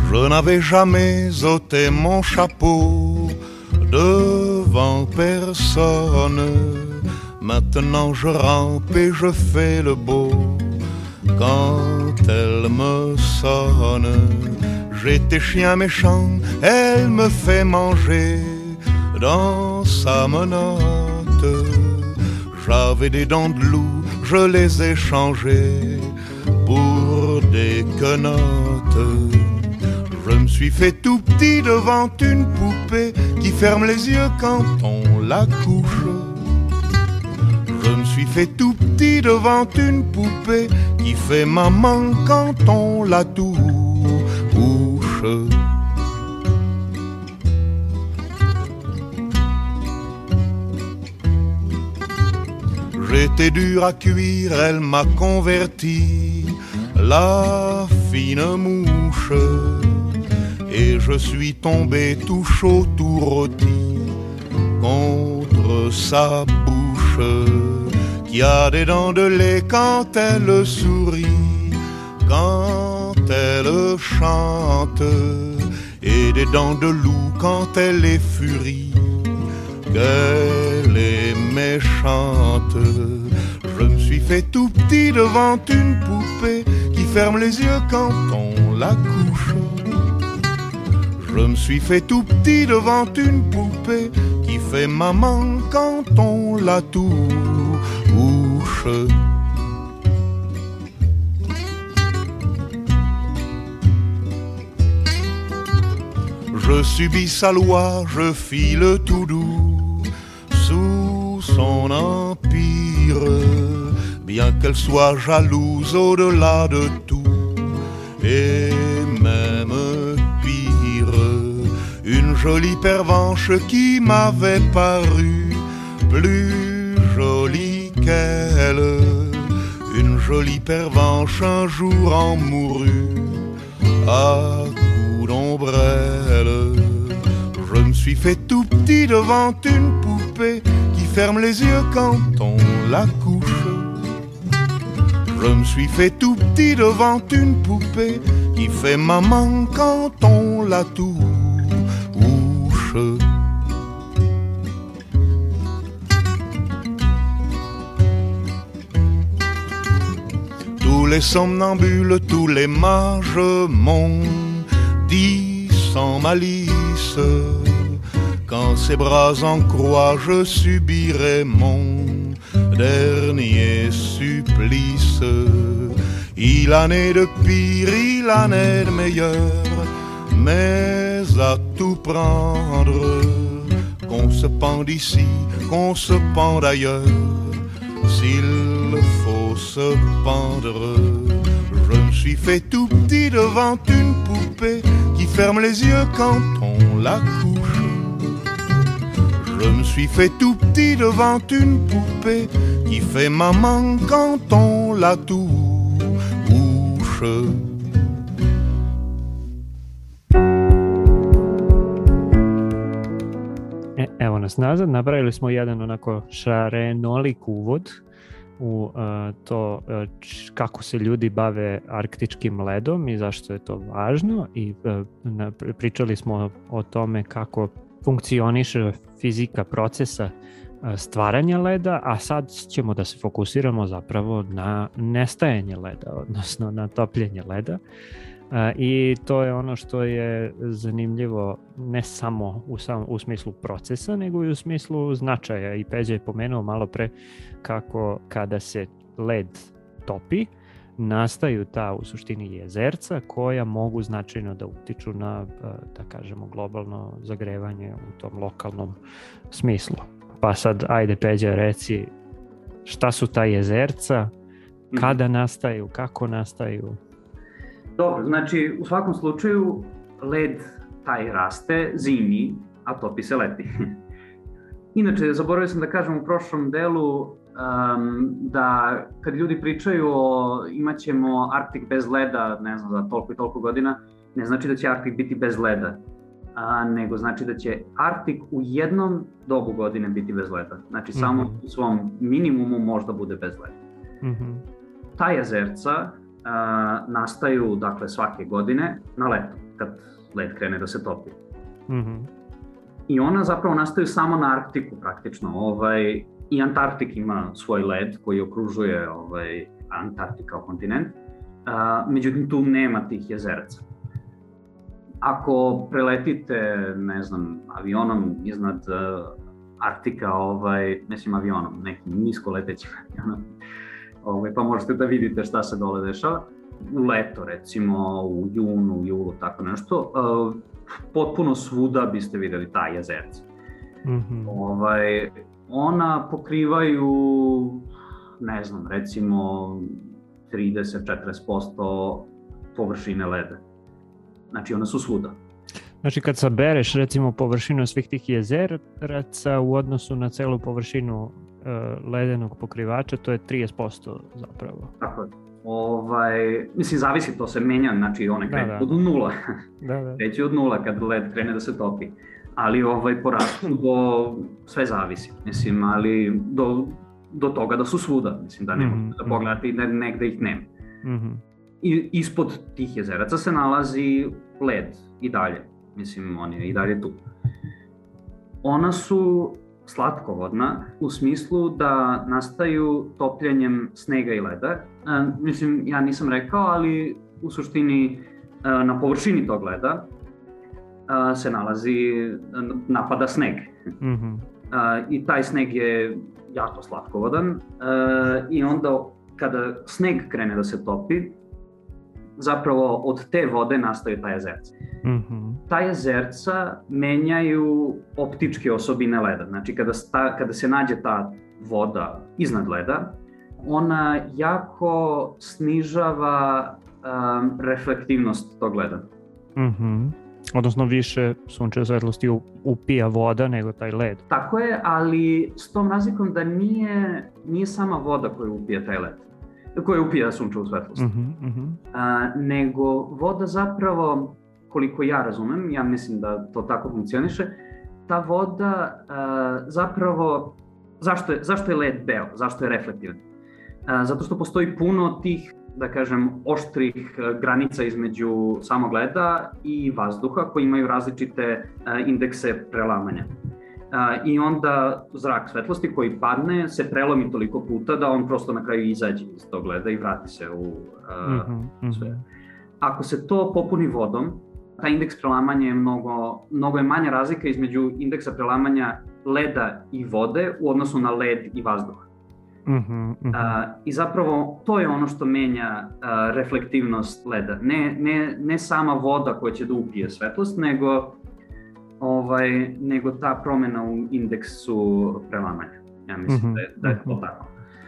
Je n'avais jamais ôté mon chapeau devant personne. Maintenant je rampe et je fais le beau quand elle me sonne. J'étais chien méchant, elle me fait manger dans sa menotte. J'avais des dents de loup, je les ai changées pour des quenottes. Je me suis fait tout petit devant une poupée qui ferme les yeux quand on la couche. Je me suis fait tout petit devant une poupée qui fait maman quand on la touche. J'étais dur à cuire, elle m'a converti, la fine mouche. Et je suis tombé tout chaud, tout rôti contre sa bouche, qui a des dents de lait quand elle sourit, quand elle chante, et des dents de loup quand elle est furie, qu'elle est méchante. Je me suis fait tout petit devant une poupée qui ferme les yeux quand on la couche. Je me suis fait tout petit devant une poupée qui fait maman quand on la touche. Je subis sa loi, je file tout doux sous son empire, bien qu'elle soit jalouse au-delà de tout, et même pire, une jolie pervenche qui m'avait paru plus jolie qu'elle, une jolie pervenche un jour en mourut à coups d'ombrelle. Je me suis fait tout petit devant une poupée qui ferme les yeux quand on la couche. Je me suis fait tout petit devant une poupée qui fait maman quand on la touche. Tous les somnambules, tous les mages m'ont dit sans malice, quand ses bras en croix je subirai mon dernier supplice. Il en est de pire, il en est de meilleur, mais à tout prendre, qu'on se pende ici, qu'on se pende ailleurs, s'il faut se pendre. Je me suis fait tout petit devant une poupée qui ferme les yeux quand on la couche. Je me suis fait tout petit devant une poupée qui fait maman quand on la touche. E, evo nas nazad, napravili smo jedan onako šarenolik uvod u uh, to uh, č, kako se ljudi bave arktičkim ledom i zašto je to važno, i uh, na, pričali smo o tome kako funkcioniše fizika procesa uh, stvaranja leda, a sad ćemo da se fokusiramo zapravo na nestajanje leda, odnosno na topljenje leda. Uh, I to je ono što je zanimljivo ne samo u, sam, u smislu procesa, nego i u smislu značaja. I Peđa je pomenuo malo pre kako kada se led topi, nastaju ta u suštini jezerca koja mogu značajno da utiču na, da kažemo, globalno zagrevanje u tom lokalnom smislu. Pa sad, ajde Peđa, reci šta su ta jezerca, kada nastaju, kako nastaju? Dobro, znači u svakom slučaju led taj raste zimi, a topi se leti. Inače, zaboravio sam da kažem u prošlom delu um, da kad ljudi pričaju o imaćemo Arktik bez leda, ne znam, za toliko i toliko godina, ne znači da će Arktik biti bez leda, a, nego znači da će Arktik u jednom dobu godine biti bez leda. Znači mm-hmm. samo u svom minimumu možda bude bez leda. Mm-hmm. Ta jezerca Uh, nastaju dakle svake godine na leto. kad led krene da se topi. Mm-hmm. I ona zapravo nastaju samo na Arktiku praktično. Ovaj, I Antarktik ima svoj led koji okružuje ovaj, Antarktik kao kontinent, a, međutim tu nema tih jezeraca. Ako preletite, ne znam, avionom iznad uh, Arktika, ovaj, mislim avionom, nekim nisko letećim avionom, ovaj, pa možete da vidite šta se dole dešava, u leto recimo, u junu, julu, tako nešto, uh, potpuno svuda biste videli ta jezerca. Mm-hmm. Ovaj, ona pokrivaju, ne znam, recimo trideset do četrdeset posto površine leda. Znači, one su svuda. Znači, kad sabereš, recimo, površinu svih tih jezeraca u odnosu na celu površinu uh, ledenog pokrivača, to je trideset posto zapravo. Tako je. Ovaj, mislim, zavisi, to se menja, znači, one krene od nula. Da, da. Kreće od nula kad led krene da se topi. Ali ovaj, porastu do, sve zavisi, mislim, ali do, do toga da su svuda, mislim, da ne mm-hmm. možete da pogledate i ne, negde ih nema. Mm-hmm. I ispod tih jezeraca se nalazi led i dalje, mislim, on je i dalje tu. Ona su slatkovodna u smislu da nastaju topljenjem snega i leda. E, mislim, ja nisam rekao, ali u suštini e, na površini tog leda e, se nalazi, napada sneg. Mm-hmm. E, I taj sneg je jako slatkovodan e, i onda kada sneg krene da se topi, zapravo od te vode nastaju ta jezerca. Mm-hmm. Ta jezerca menjaju optičke osobine leda. Znači, kada, sta, kada se nađe ta voda iznad leda, ona jako snižava um, reflektivnost tog leda. Mm-hmm. Odnosno, više sunčeve svetlosti upija voda nego taj led. Tako je, ali s tom razlikom da nije, nije sama voda koja upija taj led, koja upija sunčevu svetlost. Mm-hmm, mm-hmm. A, nego voda zapravo, koliko ja razumem, ja mislim da to tako funkcioniše, ta voda a, zapravo, zašto je, zašto je led beo, zašto je reflektivan? A, zato što postoji puno tih, da kažem, oštrih granica između samog leda i vazduha koji imaju različite a, indekse prelamanja. Uh, I onda zrak svetlosti koji padne se prelomi toliko puta da on prosto na kraju izađe iz tog leda i vrati se u uh, mm-hmm. sve. Ako se to popuni vodom, taj indeks prelamanja je mnogo, mnogo je manja razlika između indeksa prelamanja leda i vode u odnosu na led i vazduh. Mm-hmm. Mm-hmm. Uh, I zapravo to je ono što menja uh, reflektivnost leda. Ne, ne, ne sama voda koja će da upije svetlost, nego Ovaj, nego ta promjena u indeksu prelamanja. Ja mislim mm-hmm. da, je, da je to tako.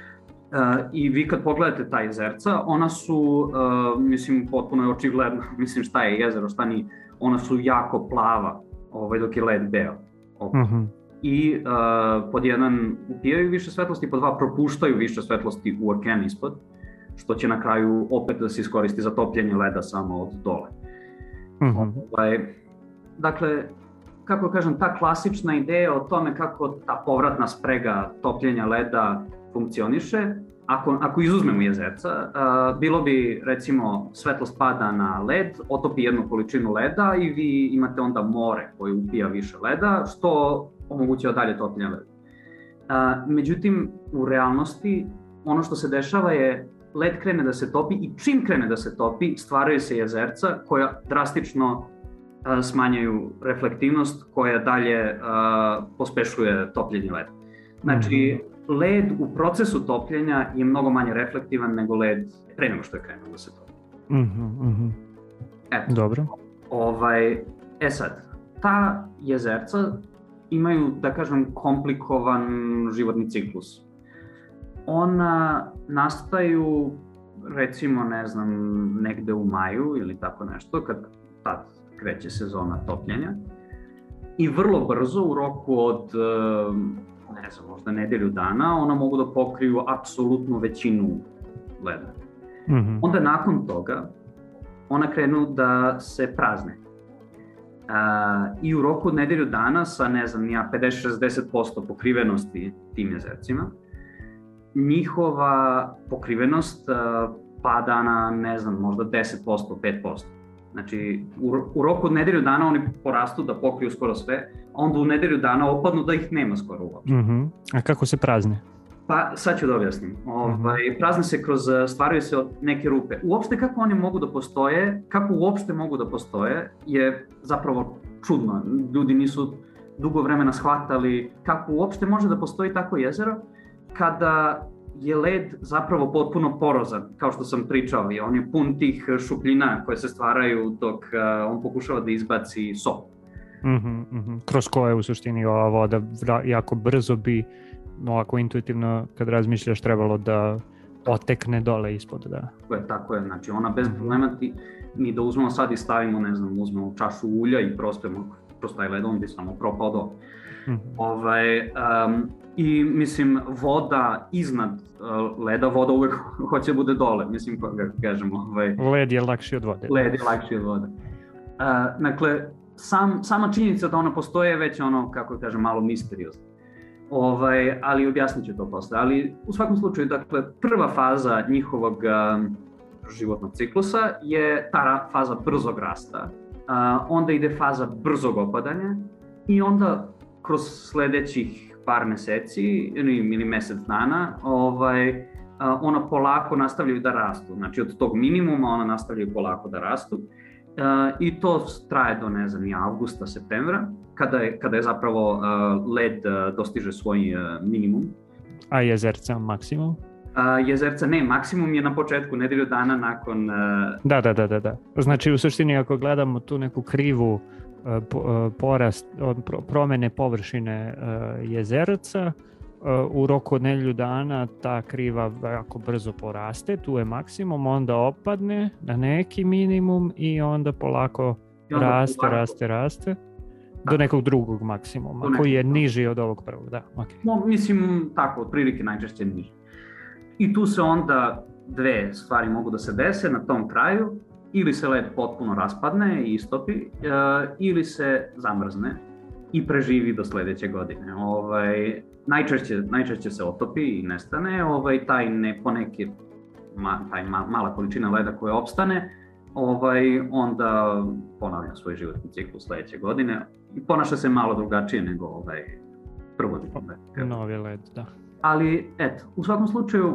Uh, I vi kad pogledate ta jezerca, ona su, uh, mislim, potpuno je očigledno, mislim šta je jezero, šta nije, ona su jako plava, ovaj, dok je led beo. Mm-hmm. I uh, pod jedan upijaju više svetlosti, pod dva propuštaju više svetlosti u okean ispod, što će na kraju opet da se iskoristi za topljenje leda samo od dole. Mm-hmm. Ovaj, dakle, kako kažem, ta klasična ideja o tome kako ta povratna sprega topljenja leda funkcioniše, ako, ako izuzmemo jezerca, uh, bilo bi, recimo, svetlost pada na led, otopi jednu količinu leda i vi imate onda more koje upija više leda, što omogućava dalje topljenje leda. Uh, međutim, u realnosti, ono što se dešava je led krene da se topi i čim krene da se topi, stvaraju se jezerca koja drastično smanjaju reflektivnost koja dalje uh, pospešuje topljenje leda. Znači, mm-hmm. led u procesu topljenja je mnogo manje reflektivan nego led pre nego što je krenuo da se topi. Mm-hmm. Eto, dobro. Ovaj, e sad, ta jezerca imaju, da kažem, komplikovan životni ciklus. Ona nastaju, recimo, ne znam, negde u maju ili tako nešto, kad tad kreće sezona topljenja i vrlo brzo, u roku od, ne znam, možda nedelju dana, ona mogu da pokriju apsolutnu većinu leda. Mm-hmm. Onda nakon toga, ona krenu da se prazne. Uh, I u roku od nedelju dana sa, ne znam, ja, pedeset do šezdeset posto pokrivenosti tim jezercima, njihova pokrivenost uh, pada na, ne znam, možda deset posto, pet posto. Znači, u, u roku od nedelju dana oni porastu da pokriju skoro sve, a onda u nedelju dana opadnu da ih nema skoro uopšte. Mm-hmm. A kako se prazne? Pa sad ću da objasnim. Ovaj, prazne se kroz, stvaraju se od neke rupe. Uopšte kako oni mogu da postoje, kako uopšte mogu da postoje je zapravo čudno. Ljudi nisu dugo vremena shvatali kako uopšte može da postoji tako jezero kada je led zapravo potpuno porozan, kao što sam pričao, i on je pun tih šupljina koje se stvaraju dok uh, on pokušava da izbaci so. Mm-hmm, mm-hmm. Kroz koje u suštini ova voda jako brzo bi, ovako intuitivno kad razmišljaš, trebalo da otekne dole ispod, da. Tako je, tako je, znači ona bez problema ti, mi da uzmemo sad i stavimo, ne znam, uzmemo čašu ulja i prospemo kroz taj led, on bi samo propao dole. Mm-hmm. Ovaj, um, I mislim, voda iznad uh, leda, voda uvek hoće bude dole, mislim, kako kažemo. Ovaj, led je lakši od vode. Led je lakši od vode. Uh, dakle, sam, sama činjenica da ona postoje je već ono, kako kažem, malo misteriozno. Ovaj, ali objasnit ću to posle. Ali u svakom slučaju, dakle, prva faza njihovog uh, životnog ciklusa je ta faza brzog rasta. Uh, onda ide faza brzog opadanja i onda kroz sledećih par meseci ili mesec dana, ovaj, ona polako nastavljaju da rastu. Znači od tog minimuma ona nastavljaju polako da rastu. I to traje do, ne znam, avgusta, septembra, kada je, kada je zapravo led dostiže svoj minimum. A jezerca maksimum? A, jezerca ne, maksimum je na početku, nedelju dana nakon... Da, da, da, da, da. Znači u suštini ako gledamo tu neku krivu porast, promene površine jezerca, u roku od nedelju dana ta kriva jako brzo poraste, tu je maksimum, onda opadne na neki minimum i onda polako I onda raste, polako. raste, raste do nekog drugog maksimuma, nekog, koji je niži od ovog prvog, da. Okay. No, mislim, tako, otprilike najčešće niži. I tu se onda dve stvari mogu da se dese na tom kraju. Ili se led potpuno raspadne i istopi, uh, ili se zamrzne i preživi do sledeće godine. Ovaj, najčešće, najčešće se otopi i nestane, ovaj, taj ne poneki, ma, taj ma, mala količina leda koja opstane, ovaj, onda ponavlja svoj životni ciklus sledeće godine i ponaša se malo drugačije nego ovaj, prvotni led. Novi led, da. Ali, eto, u svakom slučaju,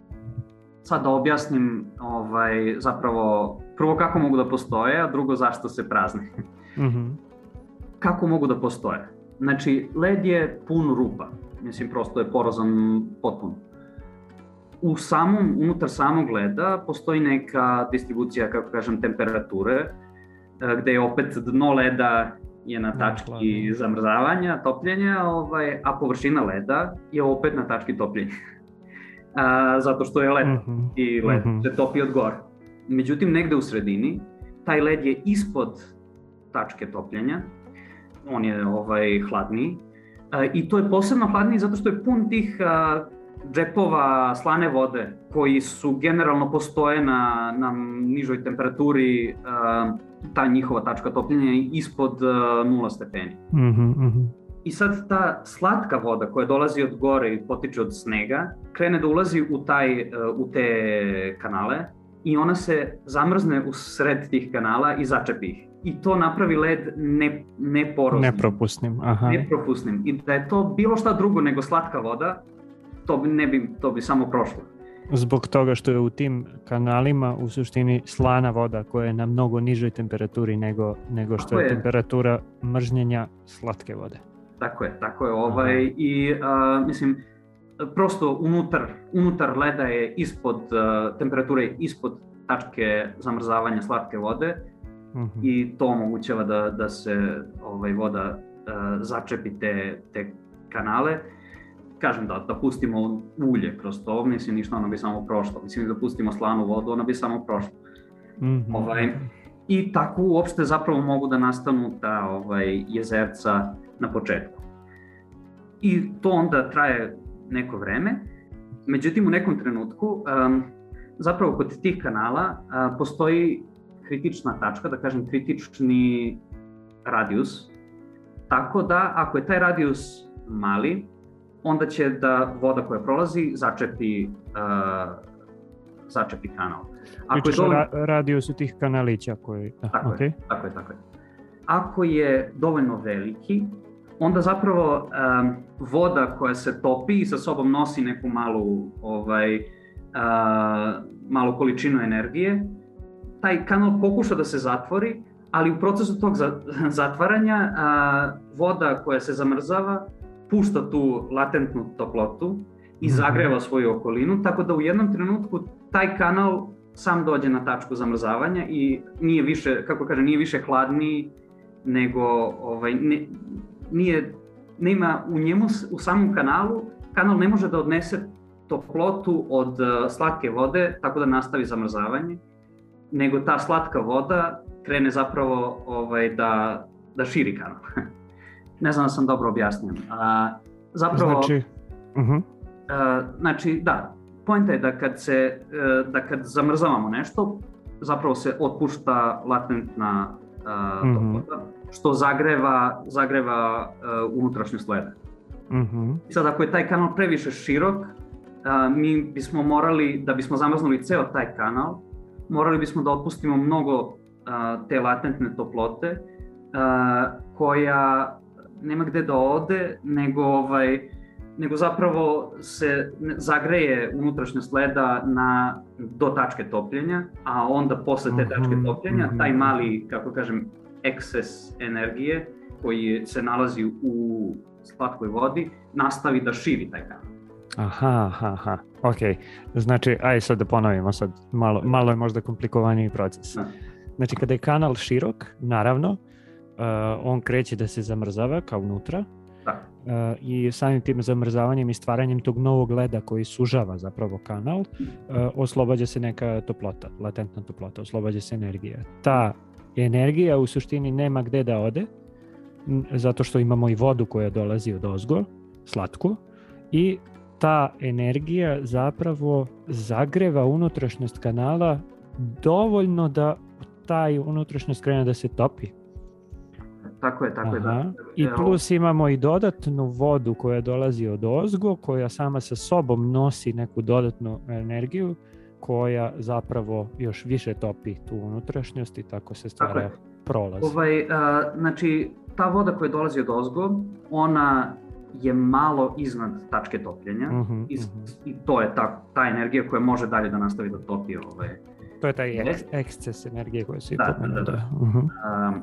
sad da objasnim ovaj, zapravo prvo kako mogu da postoje, a drugo zašto se prazne. Mm-hmm. Kako mogu da postoje? Znači, led je pun rupa, mislim, prosto je porozan potpuno. U samom, unutar samog leda postoji neka distribucija, kako kažem, temperature, gde je opet dno leda je na tački zamrzavanja, topljenja, ovaj, a površina leda je opet na tački topljenja. A, zato što je led mm-hmm. i led mm-hmm. se topi od gore. Međutim, negde u sredini, taj led je ispod tačke topljenja, on je ovaj, hladniji a, i to je posebno hladniji zato što je pun tih a, džepova slane vode koji su generalno postoje na, na nižoj temperaturi, a, ta njihova tačka topljenja je ispod a, nula stepeni. Mm-hmm. I sad ta slatka voda koja dolazi od gore i potiče od snega, krene da ulazi u, taj, u te kanale i ona se zamrzne u sred tih kanala i začepi ih. I to napravi led ne, neporoznim. Nepropusnim, aha. Nepropusnim. I da je to bilo šta drugo nego slatka voda, to bi, ne bi, to bi samo prošlo. Zbog toga što je u tim kanalima u suštini slana voda koja je na mnogo nižoj temperaturi nego, nego što je, je temperatura mrznjenja slatke vode. Tako je, tako je. Ovaj, i uh, mislim, prosto unutar, unutar leda je ispod, uh, temperatura je ispod tačke zamrzavanja slatke vode uh-huh. i to omogućava da, da se ovaj, voda uh, začepi te, te kanale. Kažem da, da pustimo ulje kroz to, mislim ništa, ono bi samo prošlo. Mislim da pustimo slanu vodu, ona bi samo prošla. Uh-huh. Ovaj, I tako uopšte zapravo mogu da nastanu ta ovaj, jezerca na početku. I to onda traje neko vreme, međutim u nekom trenutku um, zapravo kod tih kanala uh, postoji kritična tačka, da kažem kritični radijus, tako da ako je taj radijus mali, onda će da voda koja prolazi začepi, uh, začepi kanal. Pričaš dovoljno... o ra- radijusu tih kanalića koji... Da, tako, okay. je, tako je, tako je. Ako je dovoljno veliki, onda zapravo um, voda koja se topi i sa sobom nosi neku malu, ovaj, uh, malu količinu energije, taj kanal pokuša da se zatvori, ali u procesu tog za, zatvaranja uh, voda koja se zamrzava pušta tu latentnu toplotu i zagreva svoju okolinu, tako da u jednom trenutku taj kanal sam dođe na tačku zamrzavanja i nije više, kako kaže, nije više hladniji, nego ovaj, ne, nije, nema u njemu, u samom kanalu, kanal ne može da odnese toplotu od uh, slatke vode, tako da nastavi zamrzavanje, nego ta slatka voda krene zapravo ovaj, da, da širi kanal. Ne znam da sam dobro objasnio. A, zapravo, znači, uh-huh. a, znači, da, poenta je da kad, se, da kad zamrzavamo nešto, zapravo se otpušta latentna a, toplota, uh-huh. što zagreva, zagreva a, unutrašnjost leda. Uh-huh. Sad, ako je taj kanal previše širok, a, mi bismo morali, da bismo zamrznuli ceo taj kanal, morali bismo da otpustimo mnogo a, te latentne toplote, a, koja nema gde da ode, nego, ovaj, nego zapravo se zagreje unutrašnjost leda na, do tačke topljenja, a onda posle te tačke topljenja, taj mali, kako kažem, eksces energije koji se nalazi u slatkoj vodi, nastavi da širi taj kanal. Aha, aha, aha, ok. Znači, aj sad da ponovimo, sad malo, malo je možda komplikovaniji proces. Da. Znači, kada je kanal širok, naravno, Uh, on kreće da se zamrzava kao unutra uh, i samim tim zamrzavanjem i stvaranjem tog novog leda koji sužava zapravo kanal, uh, oslobađa se neka toplota, latentna toplota, oslobađa se energija. Ta energija u suštini nema gde da ode, m, zato što imamo i vodu koja dolazi od ozgo, slatku, i ta energija zapravo zagreva unutrašnjost kanala dovoljno da taj unutrašnjost krene da se topi. Tako je, tako je, da. I plus imamo i dodatnu vodu koja dolazi od ozgo, koja sama sa sobom nosi neku dodatnu energiju, koja zapravo još više topi tu unutrašnjost i tako se stvara tako prolaz. Ovaj, uh, znači, ta voda koja dolazi od ozgo, ona je malo iznad tačke topljenja uh-huh, i, uh-huh. i to je ta, ta energija koja može dalje da nastavi da topi. Ovaj. To je taj ek, eksces energije koja se i da, pomenuo. Da, da, da. Uh-huh. Um,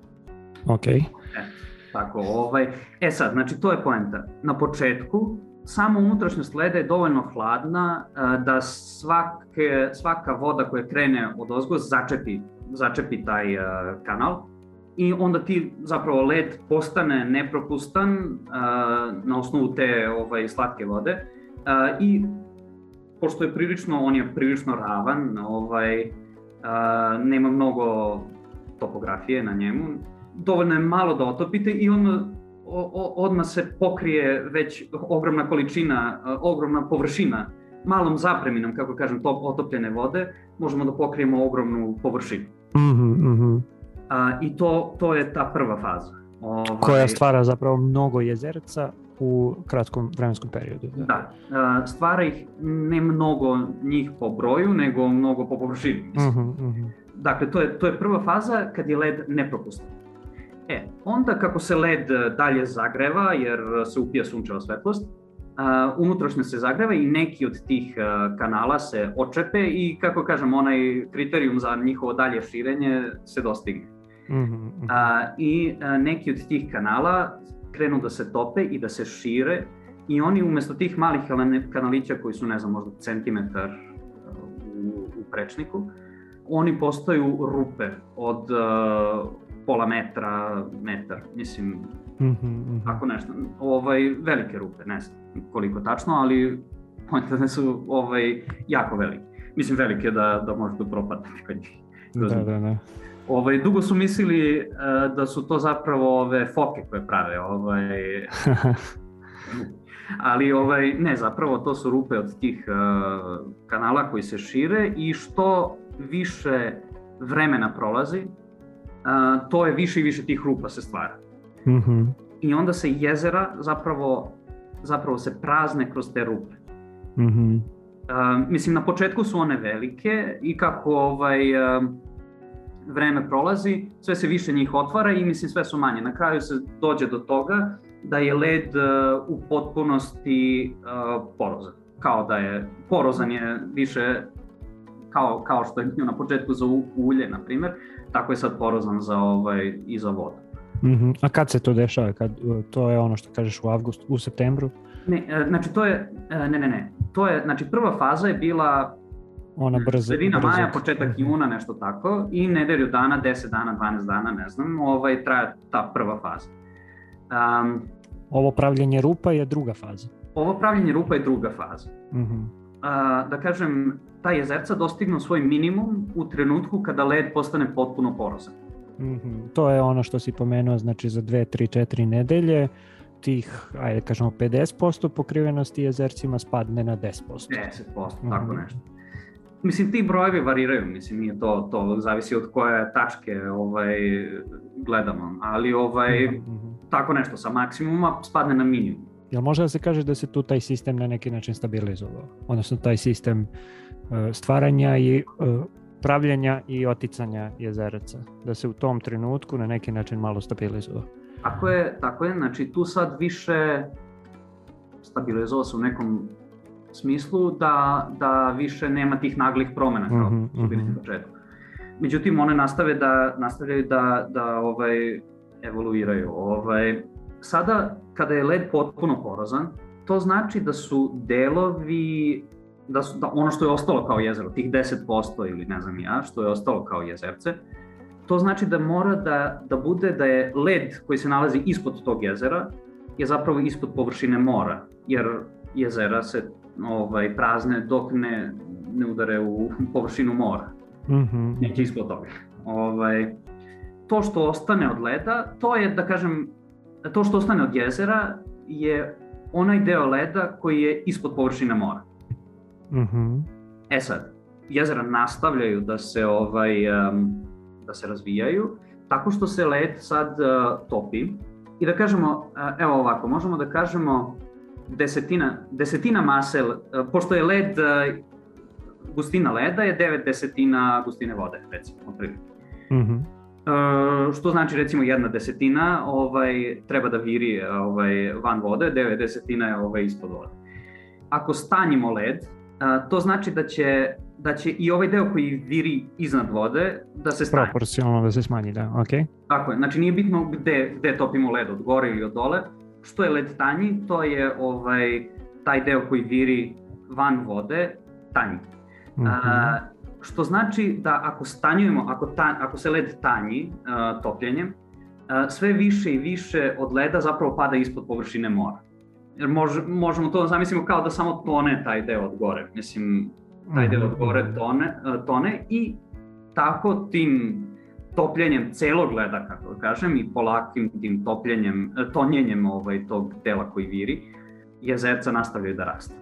Ok. E, tako, ovaj. E sad, znači to je poenta. Na početku, samo unutrašnjost leda je dovoljno hladna uh, da svake, svaka voda koja krene od ozgo začepi, začepi taj uh, kanal i onda ti zapravo led postane nepropustan uh, na osnovu te ovaj, slatke vode uh, i pošto je prilično, on je prilično ravan, ovaj, uh, nema mnogo topografije na njemu, dovoljno je malo da otopite i odmah, odmah se pokrije već ogromna količina, ogromna površina. Malom zapreminom, kako kažem, top, otopljene vode, možemo da pokrijemo ogromnu površinu. Mm-hmm, mm-hmm. A, I to, to je ta prva faza. Ovaj, koja stvara zapravo mnogo jezerca u kratkom vremenskom periodu. Da, da a, stvara ih ne mnogo njih po broju, nego mnogo po površini. Mm-hmm, mm-hmm. Dakle, to je, to je prva faza kad je led nepropustan. E, onda kako se led dalje zagreva, jer se upija sunčeva svetlost, uh, unutrašnje se zagreva i neki od tih uh, kanala se očepe i, kako kažem, onaj kriterijum za njihovo dalje širenje se dostigne. Mm-hmm. Uh, I uh, neki od tih kanala krenu da se tope i da se šire i oni umjesto tih malih kanalića koji su, ne znam, možda centimetar uh, u, u prečniku, oni postaju rupe od uh, pola metra, metar, mislim, mm-hmm. tako nešto, ovaj, velike rupe, ne znam koliko tačno, ali pointa su ovaj, jako velike. Mislim, velike da, da možete propadati kod njih. Da, da, da. Ovaj, dugo su mislili uh, da su to zapravo ove foke koje prave, ovaj, ali ovaj, ne, zapravo to su rupe od tih uh, kanala koji se šire i što više vremena prolazi, uh, to je više i više tih rupa se stvara. Mm-hmm. I onda se jezera zapravo, zapravo se prazne kroz te rupe. Mm-hmm. Uh, mislim, na početku su one velike i kako ovaj, uh, vreme prolazi, sve se više njih otvara i mislim sve su manje. Na kraju se dođe do toga da je led uh, u potpunosti uh, porozan. Kao da je, porozan je više kao, kao što je na početku za ulje, na primjer, tako je sad porozan za, ovaj, i za vodu. Mm-hmm. A kad se to dešava? Kad, to je ono što kažeš u avgustu, u septembru? Ne, znači to je, ne, ne, ne, to je, znači prva faza je bila ona brza, sredina brza. maja, početak juna, nešto tako, i nedelju dana, deset dana, dvanaest dana, ne znam, ovaj, traje ta prva faza. Um, Ovo pravljenje rupa je druga faza. Ovo pravljenje rupa je druga faza. Mm-hmm. Uh, da kažem, ta jezerca dostignu svoj minimum u trenutku kada led postane potpuno porozan. Mm-hmm. To je ono što si pomenuo, znači za dve, tri, četiri nedelje tih, ajde kažemo, pedeset posto pokrivenosti jezercima spadne na deset posto. deset posto, mm-hmm. tako nešto. Mislim, ti brojevi variraju, mislim, nije to, to zavisi od koje tačke ovaj, gledamo, ali ovaj, mm-hmm. tako nešto sa maksimuma spadne na minimum. Jel može da se kaže da se tu taj sistem na neki način stabilizovao? Odnosno taj sistem uh, stvaranja i uh, pravljenja i oticanja jezeraca, da se u tom trenutku na neki način malo stabilizovao? Tako je, tako je, znači tu sad više stabilizovao se u nekom smislu da, da više nema tih naglih promjena kao mm-hmm, su bili na početku. Međutim, one nastave da, nastavljaju da, da ovaj, evoluiraju. Ovaj, sada, kada je led potpuno porozan, to znači da su delovi, da, su, da ono što je ostalo kao jezero, tih deset posto ili ne znam ja, što je ostalo kao jezerce, to znači da mora da, da bude da je led koji se nalazi ispod tog jezera je zapravo ispod površine mora, jer jezera se ovaj, prazne dok ne, ne udare u površinu mora. Mm-hmm. Neće ispod toga. Ovaj, to što ostane od leda, to je, da kažem, to što ostane od jezera je onaj deo leda koji je ispod površine mora. Mm-hmm. E sad, jezera nastavljaju da se, ovaj, um, da se razvijaju tako što se led sad uh, topi i da kažemo, uh, evo ovako, možemo da kažemo desetina, desetina mase, uh, pošto je led, uh, gustina leda je devet desetina gustine vode, recimo, otprilike. Mm-hmm. Uh, što znači recimo jedna desetina ovaj, treba da viri ovaj, van vode, devet desetina je ovaj, ispod vode. Ako stanjimo led, uh, to znači da će, da će i ovaj deo koji viri iznad vode da se stanji. Proporcionalno da se smanji, da, ok. Tako je, znači nije bitno gde, gde topimo led, od gore ili od dole. Što je led tanji, to je ovaj, taj deo koji viri van vode tanji. Mm-hmm. Uh, što znači da ako stanjujemo, ako, ta, ako se led tanji uh, topljenjem, uh, sve više i više od leda zapravo pada ispod površine mora. Jer mož, možemo to zamislimo kao da samo tone taj deo od gore. Mislim, taj deo od gore tone, uh, tone i tako tim topljenjem celog leda, kako da kažem, i polakim tim topljenjem, tonjenjem ovaj, tog dela koji viri, jezerca nastavljaju da raste.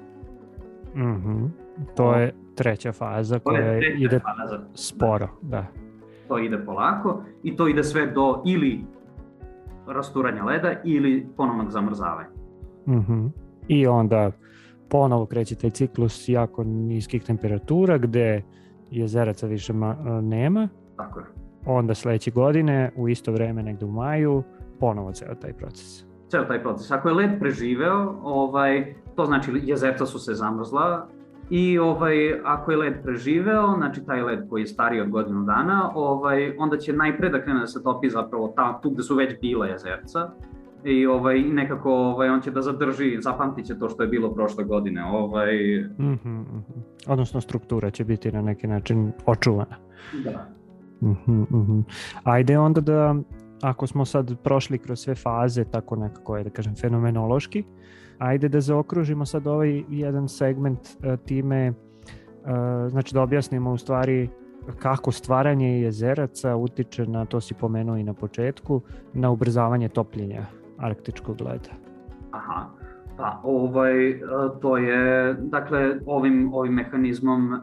Mm-hmm. To je treća faza koja ide faza. sporo. Da. To ide polako i to ide sve do ili rasturanja leda ili ponovnog zamrzavanja. Mm-hmm. I onda ponovo kreće taj ciklus jako niskih temperatura gde jezeraca više ma- nema. Tako je. Onda sledeće godine u isto vreme negde u maju ponovo ceo taj proces. Ceo taj proces. Ako je led preživeo, ovaj, to znači jezerca su se zamrzla i ovaj, ako je led preživeo, znači taj led koji je stariji od godinu dana, ovaj, onda će najpre da krene da se topi zapravo ta, tu gde su već bila jezerca i ovaj, nekako ovaj, on će da zadrži, zapamtit će to što je bilo prošle godine. Ovaj... Mm-hmm, mm-hmm. Odnosno struktura će biti na neki način očuvana. Da. Mm-hmm, mm-hmm. Ajde onda da, ako smo sad prošli kroz sve faze, tako nekako je da kažem fenomenološki, ajde da zaokružimo sad ovaj jedan segment uh, time, uh, znači da objasnimo u stvari kako stvaranje jezeraca utiče na, to si pomenuo i na početku, na ubrzavanje topljenja arktičkog leda. Aha, pa ovaj, to je, dakle, ovim, ovim mehanizmom uh,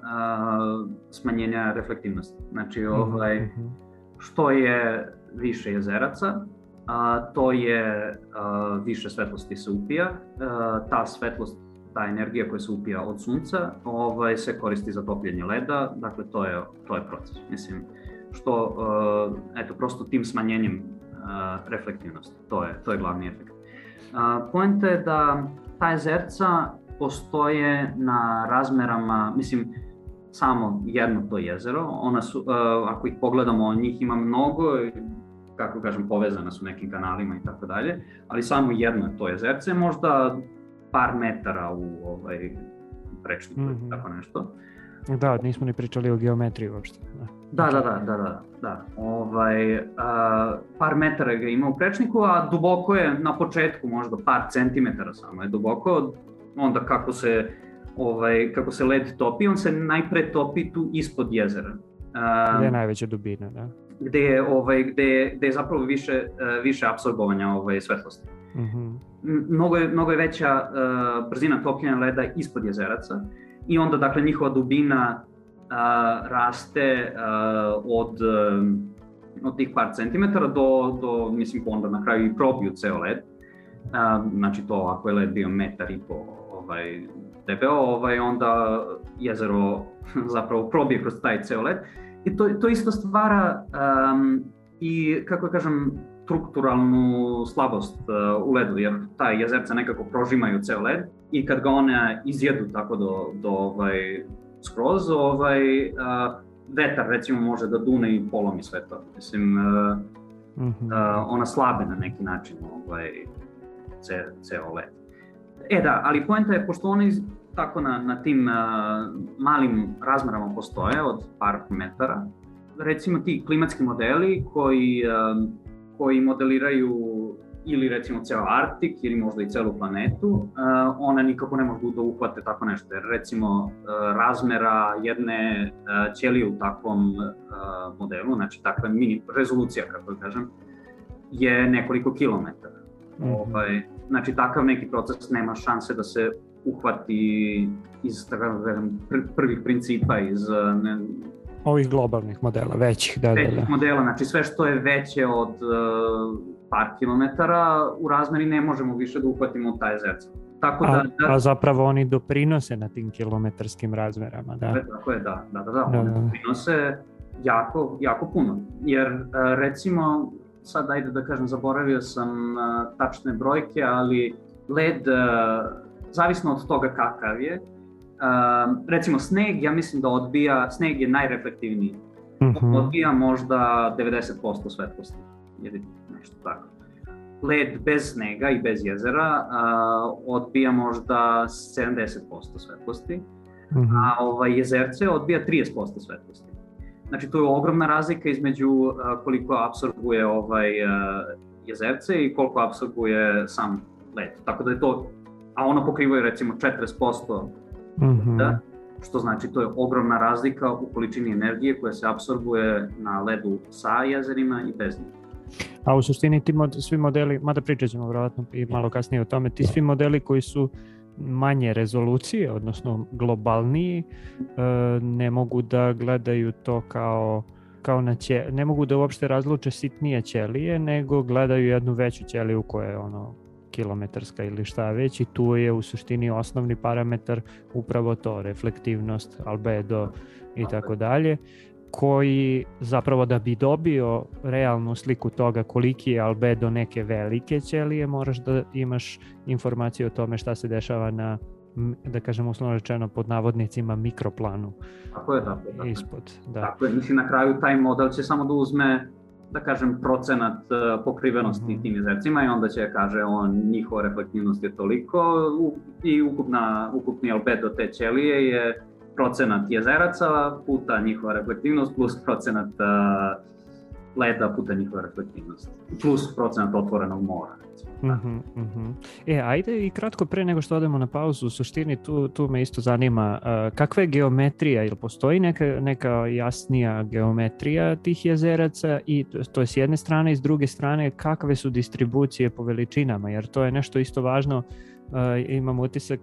smanjenja reflektivnosti. Znači, ovaj, mm-hmm. što je više jezeraca, Uh, to je uh, više svetlosti se upija, uh, ta svetlost ta energija koja se upija od sunca ovaj, se koristi za topljenje leda, dakle to je, to je proces. Mislim, što, uh, eto, prosto tim smanjenjem uh, reflektivnosti, to je, to je glavni efekt. Uh, poenta je da ta jezerca postoje na razmerama, mislim, samo jedno to jezero, ona su, uh, ako ih pogledamo, njih ima mnogo, kako kažem, povezana su nekim kanalima i tako dalje, ali samo jedno to jezerce, možda par metara u ovaj, prečniku, mm-hmm. tako nešto. Da, nismo ni pričali o geometriji uopšte. Da, da, da, da, da, da. Ovaj, a, par metara ga ima u prečniku, a duboko je na početku možda par centimetara samo je duboko, onda kako se, ovaj, kako se led topi, on se najpre topi tu ispod jezera. A, gde je najveća dubina, da? Gde je, ovaj, gde, gde je zapravo više, više apsorbovanja ovaj, svetlosti. Mm-hmm. Mnogo je, mnogo je veća uh, brzina topljenja leda ispod jezeraca i onda, dakle, njihova dubina uh, raste uh, od, uh, od tih par centimetara do, do, mislim, onda na kraju i probiju ceo led. Uh, znači to, ako je led bio metar i po ovaj, debeo, ovaj, onda jezero zapravo probije kroz taj ceo led. I to, to isto stvara um, i, kako kažem, strukturalnu slabost uh, u ledu, jer ta jezerca nekako prožimaju ceo led i kad ga one izjedu tako do, do ovaj, skroz, ovaj, uh, vetar recimo može da dune i polomi sve to. Mislim, uh, mm-hmm. uh, ona slabe na neki način ovaj, ce, ceo led. E da, ali poenta je, pošto oni tako na, na tim uh, malim razmerama postoje od par metara, recimo ti klimatski modeli koji uh, koji modeliraju ili recimo ceo Arktik ili možda i celu planetu, uh, one nikako ne mogu da uhvate tako nešto, jer recimo uh, razmera jedne uh, ćelije u takvom uh, modelu, znači takva mini rezolucija, kako da kažem, je nekoliko kilometara. Mm-hmm. Ovaj, znači takav neki proces nema šanse da se uhvati iz tako da kažem, pr- prvih principa, iz ne, ovih globalnih modela, većih, da, većih da, da. modela, znači sve što je veće od uh, par kilometara u razmeri ne možemo više da uhvatimo taj jezerca. Tako da, a, da, a zapravo oni doprinose na tim kilometarskim razmerama, da? Tako je, da, da, da, da, da. Oni doprinose jako, jako puno, jer uh, recimo, sad ajde da kažem, zaboravio sam uh, tačne brojke, ali led, uh, zavisno od toga kakav je, Uh, recimo sneg, ja mislim da odbija, sneg je najreflektivniji, mm-hmm. odbija možda devedeset posto svetlosti, ili nešto tako. Led bez snega i bez jezera uh, odbija možda sedamdeset posto svetlosti, mm-hmm. a ovaj, jezerce odbija trideset posto svetlosti. Znači to je ogromna razlika između uh, koliko apsorbuje ovaj, uh, jezerce i koliko apsorbuje sam led. Tako da je to, a ono pokrivaju recimo četrdeset posto mm-hmm. da, što znači to je ogromna razlika u količini energije koja se apsorbuje na ledu sa jezerima i bez njih. A u suštini ti mod, svi modeli, mada pričat ćemo vjerojatno i malo kasnije o tome, ti svi modeli koji su manje rezolucije, odnosno globalniji, ne mogu da gledaju to kao, kao na će, ne mogu da uopšte razluče sitnije ćelije, nego gledaju jednu veću ćeliju koja je ono kilometarska ili šta već, i tu je u suštini osnovni parametar upravo to, reflektivnost, albedo i tako dalje, koji zapravo da bi dobio realnu sliku toga koliki je albedo neke velike ćelije, moraš da imaš informaciju o tome šta se dešava na, da kažem uslovno rečeno pod navodnicima, mikroplanu. Tako je, tako je. Ispod, da. Tako je, mislim na kraju taj model će samo da uzme, da kažem, procenat uh, pokrivenosti mm-hmm. tim jezercima i onda će, kaže on, njihova reflektivnost je toliko u, i ukupna, ukupni albedo te ćelije je procenat jezeraca puta njihova reflektivnost plus procenat uh, leda puta njihova reflektivnost plus procenat otvorenog mora. Mm-hmm, mm-hmm. E, ajde i kratko pre nego što odemo na pauzu, u suštini tu, tu me isto zanima uh, kakva je geometrija, ili postoji neka, neka jasnija geometrija tih jezeraca, i to je s jedne strane, i s druge strane kakve su distribucije po veličinama, jer to je nešto isto važno. Uh, imam utisak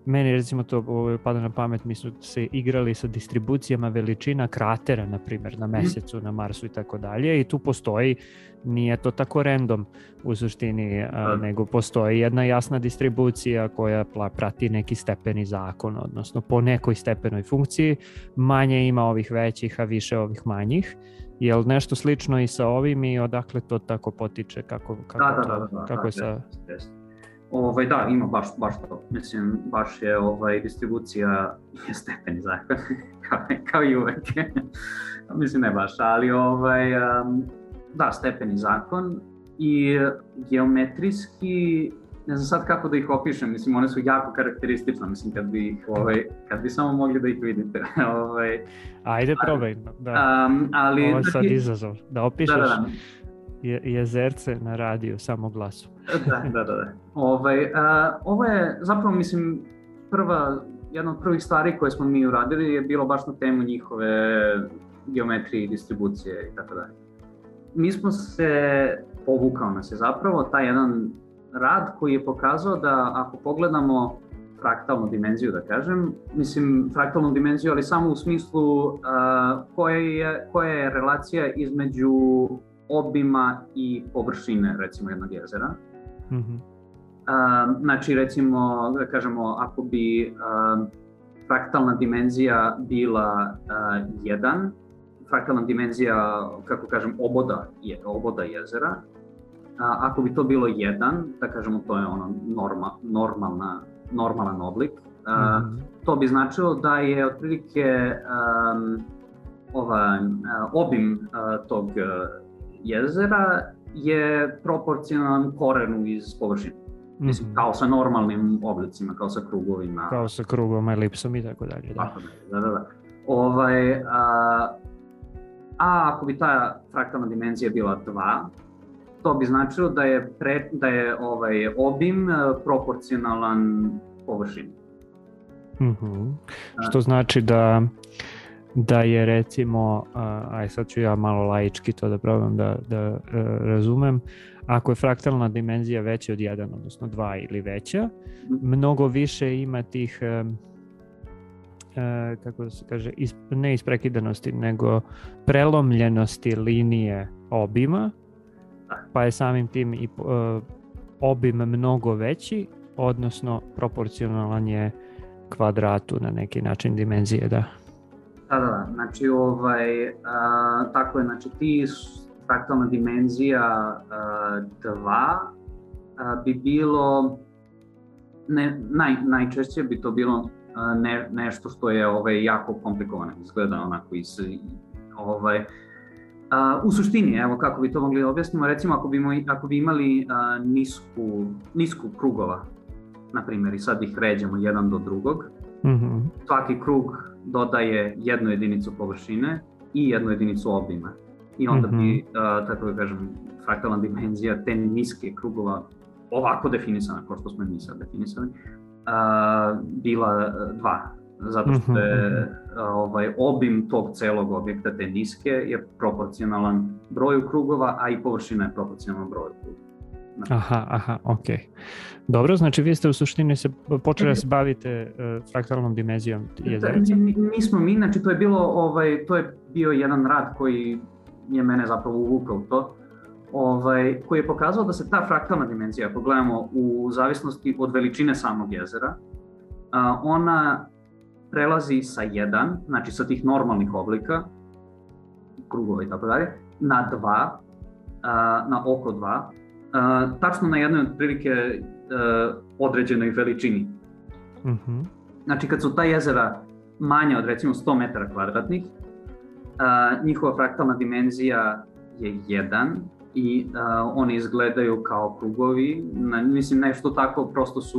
meni recimo to pada na pamet, mi su se igrali sa distribucijama veličina kratera, na primjer, na Mesecu, na Marsu i tako dalje, i tu postoji, nije to tako random u suštini, a, nego postoji jedna jasna distribucija koja prati neki stepeni zakon, odnosno po nekoj stepenoj funkciji, manje ima ovih većih, a više ovih manjih. Je li nešto slično i sa ovim i odakle to tako potiče? Kako, kako, da, to, da, da, da, kako da, je sa... jest, jest. Ovaj, da, ima baš, baš to. Mislim, baš je ovaj, distribucija je stepeni zakon, kao, kao i uvek. Mislim, ne baš, ali ovaj, um, da, stepeni zakon i geometrijski, ne znam sad kako da ih opišem, mislim, one su jako karakteristične, mislim, kad bi, ih, ovaj, kad bi samo mogli da ih vidite. ovaj, Ajde, probaj. Da. Um, ali, Ovo je sad znači, izazov, da opišeš. Da, da, da. Je, jezerce na radiju, samo glasom. da, da, da. da. Ovaj, uh, ovo je zapravo, mislim, prva, jedna od prvih stvari koje smo mi uradili je bilo baš na temu njihove geometrije i distribucije i tako dalje. Mi smo se, povukao nas je zapravo taj jedan rad koji je pokazao da ako pogledamo fraktalnu dimenziju, da kažem, mislim fraktalnu dimenziju, ali samo u smislu uh, koja je, koja je relacija između obima i površine, recimo, jednog jezera. Mm-hmm. Uh, znači, recimo, da kažemo, ako bi uh, fraktalna dimenzija bila uh, jedan, fraktalna dimenzija, kako kažem, oboda, je, oboda jezera, uh, ako bi to bilo jedan, da kažemo, to je ono norma, normalna, normalan oblik, uh, mm-hmm. to bi značilo da je otprilike um, ova, uh, obim uh, tog uh, jezera je proporcionalan korenu iz površine. Mm-hmm. Mislim, kao sa normalnim oblicima, kao sa krugovima. Kao sa krugom, elipsom i tako dalje. Da, da, da. da. Ovaj, a, a ako bi ta fraktalna dimenzija bila dva, to bi značilo da je, pre, da je ovaj, obim proporcionalan površini. Mm-hmm. Što znači da da je recimo, aj sad ću ja malo laički to da probam da, da uh, razumem, ako je fraktalna dimenzija veća od jedan, odnosno dva ili veća, mnogo više ima tih, uh, uh, kako se kaže, is, ne isprekidanosti, nego prelomljenosti linije obima, pa je samim tim i uh, obim mnogo veći, odnosno proporcionalan je kvadratu na neki način dimenzije, da. Da, da, da, znači ovaj, a, tako je, znači ti fraktalna dimenzija dva bi bilo, ne, naj, najčešće bi to bilo a, ne, nešto što je ovaj, jako komplikovano, izgleda onako iz, ovaj, a, u suštini, evo kako bi to mogli objasniti, recimo ako bi, ako bi imali a, nisku, nisku krugova, na primjer, i sad ih ređemo jedan do drugog, mm-hmm. svaki krug dodaje jednu jedinicu površine i jednu jedinicu obima. I onda mm-hmm. bi, uh, tako da kažem, fraktalna dimenzija te niske krugova, ovako definisana, kao što smo mi sad definisali, uh, bila dva. Zato što je mm-hmm. uh, ovaj, obim tog celog objekta, te niske, je proporcionalan broju krugova, a i površina je proporcionalna broju krugova. Aha, aha, ok. Dobro, znači vi ste u suštini se počeli da se bavite uh, fraktalnom dimenzijom jezerica? Nismo mi, znači to je bilo, ovaj, to je bio jedan rad koji je mene zapravo uvukao to, ovaj, koji je pokazao da se ta fraktalna dimenzija, ako gledamo u zavisnosti od veličine samog jezera, uh, ona prelazi sa jedan, znači sa tih normalnih oblika, krugova i tako dalje, na dva, uh, na oko dva, Uh, tačno na jednoj otprilike uh, određenoj veličini. Mm-hmm. Znači kad su ta jezera manja od recimo sto metara kvadratnih, uh, njihova fraktalna dimenzija je jedan i uh, oni izgledaju kao krugovi, na, mislim nešto tako, prosto su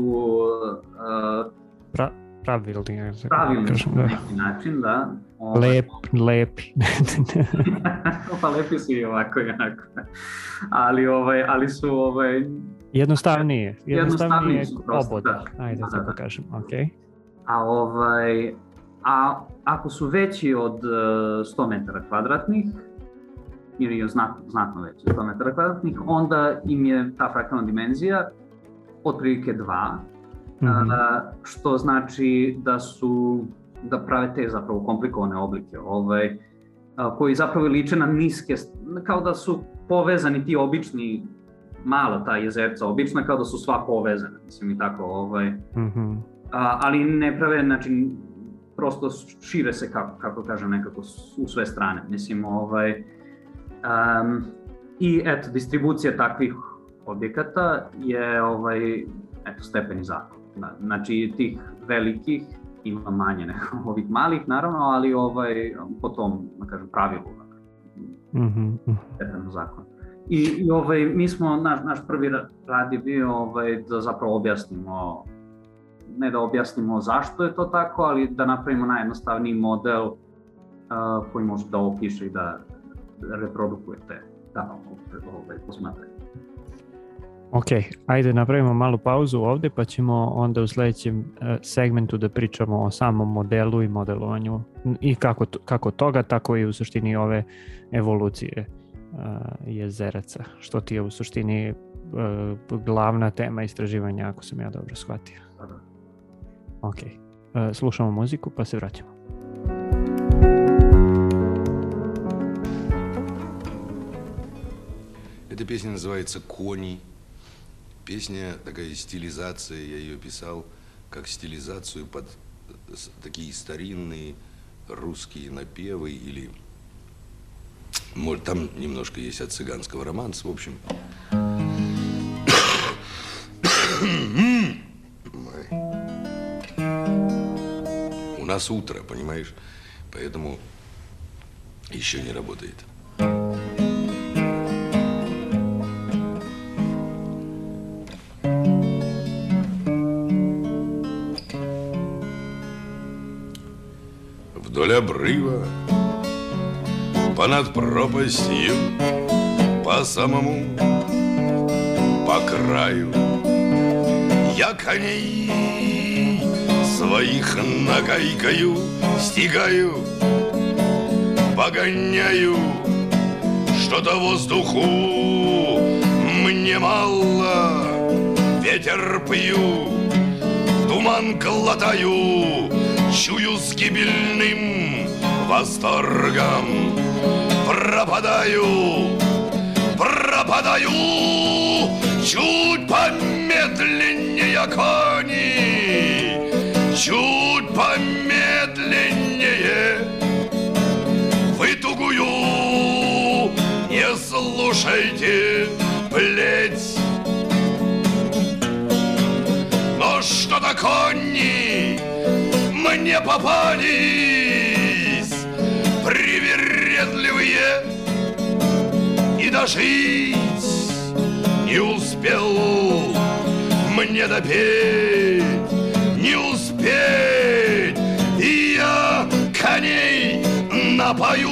uh, pra, pravilni, pravilni na neki način, da. Lep, lepi. Pa lepi su i ovako i onako. Ali, ovaj, ali su... Ovaj, jednostavnije. Jednostavnije su oboda. Ajde da tako kažem, ok. A, ovaj, a ako su veći od sto metara kvadratnih, ili je znatno, znatno veći od sto metara kvadratnih, onda im je ta fraktalna dimenzija otprilike dva. mm-hmm. a, što znači da su, da prave te zapravo komplikovane oblike, ovaj, a, koji zapravo liče na niske, kao da su povezani ti obični, mala ta jezerca, obična, kao da su sva povezana, mislim i tako, ovaj, mm-hmm. a, ali ne prave, znači, prosto šire se, kako, kako kažem, nekako u sve strane, mislim, ovaj, um, i eto, distribucija takvih objekata je, ovaj, eto, stepeni zakon. Znači, tih velikih ima manje nego ovih malih, naravno, ali ovaj, po tom, da kažem, pravilu, mm-hmm. stepenu zakona. I, i ovaj, mi smo, naš, naš prvi rad je bio ovaj, da zapravo objasnimo, ne da objasnimo zašto je to tako, ali da napravimo najjednostavniji model uh, koji može da opiše i da reprodukuje te da, ovaj, posmatranje. Ok, ajde napravimo malu pauzu ovdje pa ćemo onda u sljedećem segmentu da pričamo o samom modelu i modelovanju i kako, kako toga, tako i u suštini ove evolucije uh, jezeraca, što ti je u suštini uh, glavna tema istraživanja, ako sam ja dobro shvatio. Ok, uh, slušamo muziku pa se vraćamo. Эта песня называется «Кони». Песня, такая стилизация, я ее писал как стилизацию под такие старинные русские напевы или, может, там немножко есть от цыганского романса, в общем. У нас утро, понимаешь, поэтому еще не работает. Вдоль обрыва, понад пропастью, по самому, по краю, я коней своих нагайкою стигаю, погоняю, что-то воздуху мне мало, ветер пью, туман глотаю, чую с гибельным восторгом, пропадаю, пропадаю, чуть помедленнее кони, чуть помедленнее, вы тугую не слушайте плеть, но что-то кони мне попались привередливые, и дожить не успел мне допеть, не успеть, и я коней напою,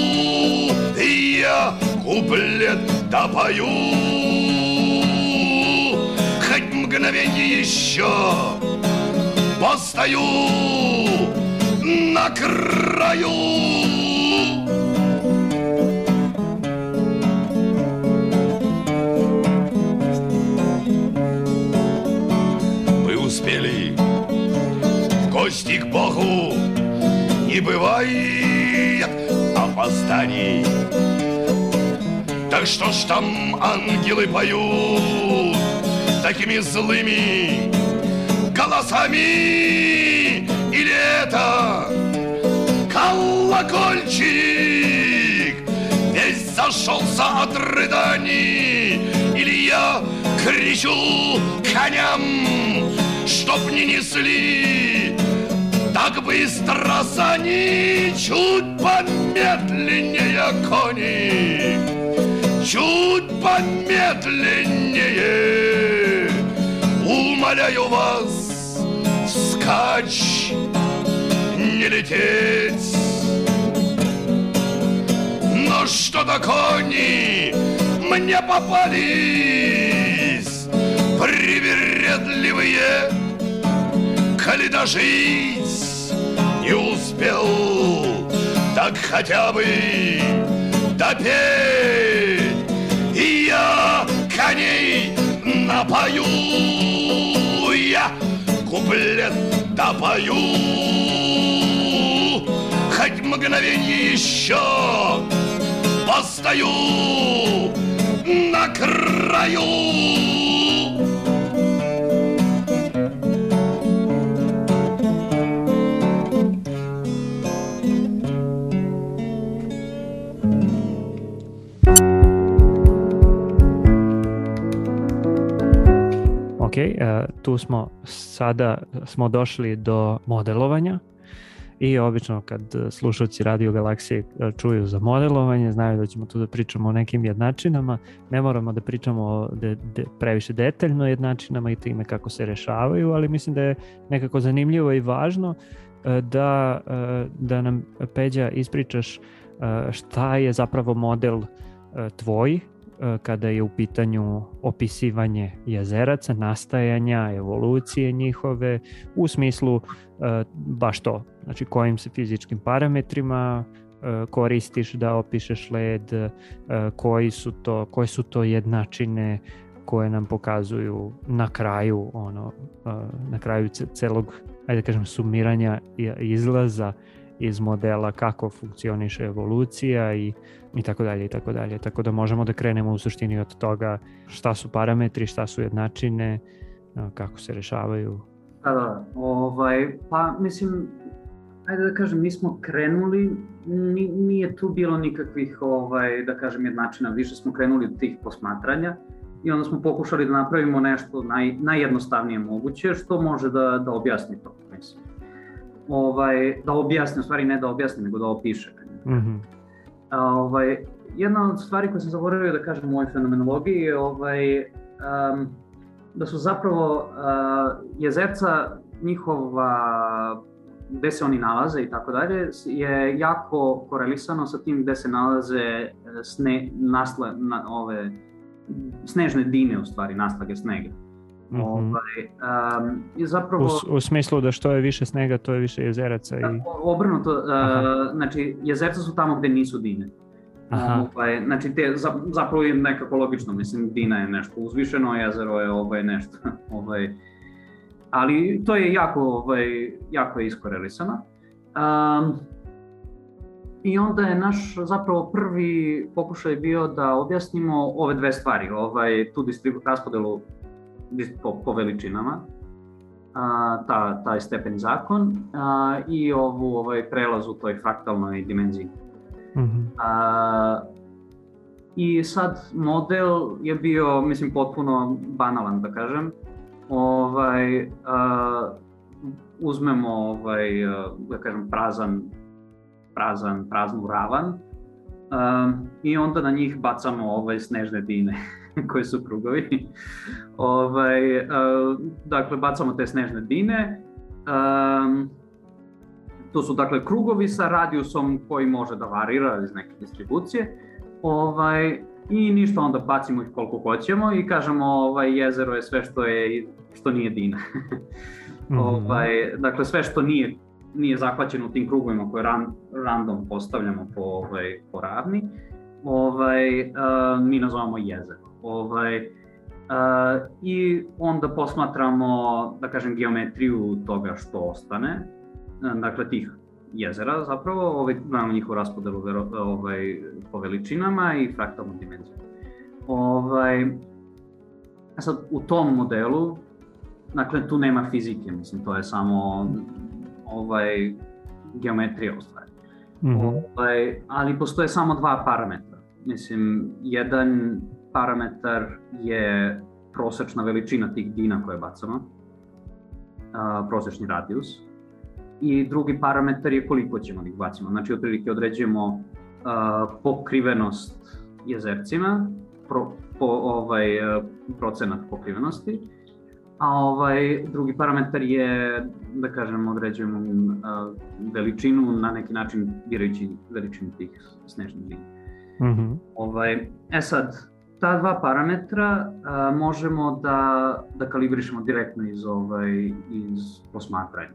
и я куплет допою, хоть мгновенье еще постою на краю. Мы успели в гости к Богу, не бывает опозданий. Так что ж там ангелы поют такими злыми голосами, или это колокольчик весь зашелся от рыданий, или я кричу коням, чтоб не несли так быстро сани, чуть помедленнее кони, чуть помедленнее, умоляю вас, скачь, не лететь. Но что-то кони мне попались привередливые, коли дожить не успел, так хотя бы допеть, и я коней напою, я куплет допою, хоть мгновенье еще постою на краю. Ok, tu smo sada smo došli do modelovanja i obično kad slušalci Radio Galaksije čuju za modelovanje, znaju da ćemo tu da pričamo o nekim jednačinama. Ne moramo da pričamo de, de, previše detaljno o jednačinama i time kako se rešavaju, ali mislim da je nekako zanimljivo i važno da, da nam, Peđa, ispričaš šta je zapravo model tvoj kada je u pitanju opisivanje jezeraca, nastajanja, evolucije njihove, u smislu uh, baš to, znači kojim se fizičkim parametrima uh, koristiš da opišeš led, uh, koji su to, koje su to jednačine koje nam pokazuju na kraju ono, uh, na kraju celog, ajde da kažem, sumiranja i izlaza iz modela kako funkcioniše evolucija i i tako dalje i tako dalje. Tako da možemo da krenemo u suštini od toga šta su parametri, šta su jednačine, kako se rešavaju. Da, da, ovaj, pa mislim, ajde da kažem, mi smo krenuli, nije tu bilo nikakvih, ovaj, da kažem, jednačina, više smo krenuli od tih posmatranja i onda smo pokušali da napravimo nešto naj, najjednostavnije moguće, što može da, da objasni to, mislim. Ovaj, da objasni, u stvari ne da objasni, nego da opiše. Mhm. Ovaj, jedna od stvari koje sam zaboravio da kažem u ovoj fenomenologiji je ovaj, um, da su zapravo uh, jezerca, njihova, gde se oni nalaze i tako dalje, je jako korelisano sa tim gde se nalaze sne, nasle, na, ove, snežne dine, u stvari, naslage snega. Mm-hmm. Ovaj, um, i zapravo, u, u smislu da što je više snega, to je više jezeraca. I... Obrnuto, uh, znači jezerca su tamo gde nisu dine. Ovaj, znači te, zapravo je nekako logično, mislim, dina je nešto uzvišeno, jezero je ovaj, nešto, ovaj, ali to je jako, ovaj, jako iskorelisano. Um, I onda je naš zapravo prvi pokušaj bio da objasnimo ove dve stvari, ovaj, tu distribu, raspodelu po, po veličinama, a, ta, taj stepeni zakon a, i ovu ovaj, prelaz u toj fraktalnoj dimenziji. Mm-hmm. A, I sad model je bio, mislim, potpuno banalan, da kažem. Ovaj, a, uzmemo, ovaj, da kažem, prazan, prazan, praznu ravan a, i onda na njih bacamo ovaj, snežne dine koji su krugovi. Ovaj, a, dakle, bacamo te snežne dine. A, to su, dakle, krugovi sa radijusom koji može da varira iz neke distribucije. Ovaj, i ništa, onda bacimo ih koliko hoćemo i kažemo ovaj, jezero je sve što, je, što nije dina. Mm-hmm. Ovaj, dakle, sve što nije, nije zahvaćeno u tim krugovima koje ran, random postavljamo po, ovaj, po ravni, ovaj, uh, mi nazovamo jezero. Ovaj, uh, I onda posmatramo, da kažem, geometriju toga što ostane, dakle tih jezera zapravo, ovaj, znamo njihovu raspodelu ovaj, po veličinama i fraktalnu dimenziju. Ovaj, sad, u tom modelu, dakle, tu nema fizike, mislim, to je samo ovaj, geometrija u stvari. Mm-hmm. Ovaj, ali postoje samo dva parametra. Mislim, jedan parametar je prosečna veličina tih dina koje bacamo, a, prosečni radijus. I drugi parametar je koliko ćemo da ih bacimo. Znači, otprilike određujemo uh, pokrivenost jezercima, pro, po, ovaj, uh, procenat pokrivenosti, a ovaj drugi parametar je, da kažem, određujemo uh, veličinu, na neki način birajući veličinu tih snežnih dina. Mm-hmm. Ovaj, e sad, ta dva parametra uh, možemo da, da kalibrišemo direktno iz, ovaj, iz posmatranja.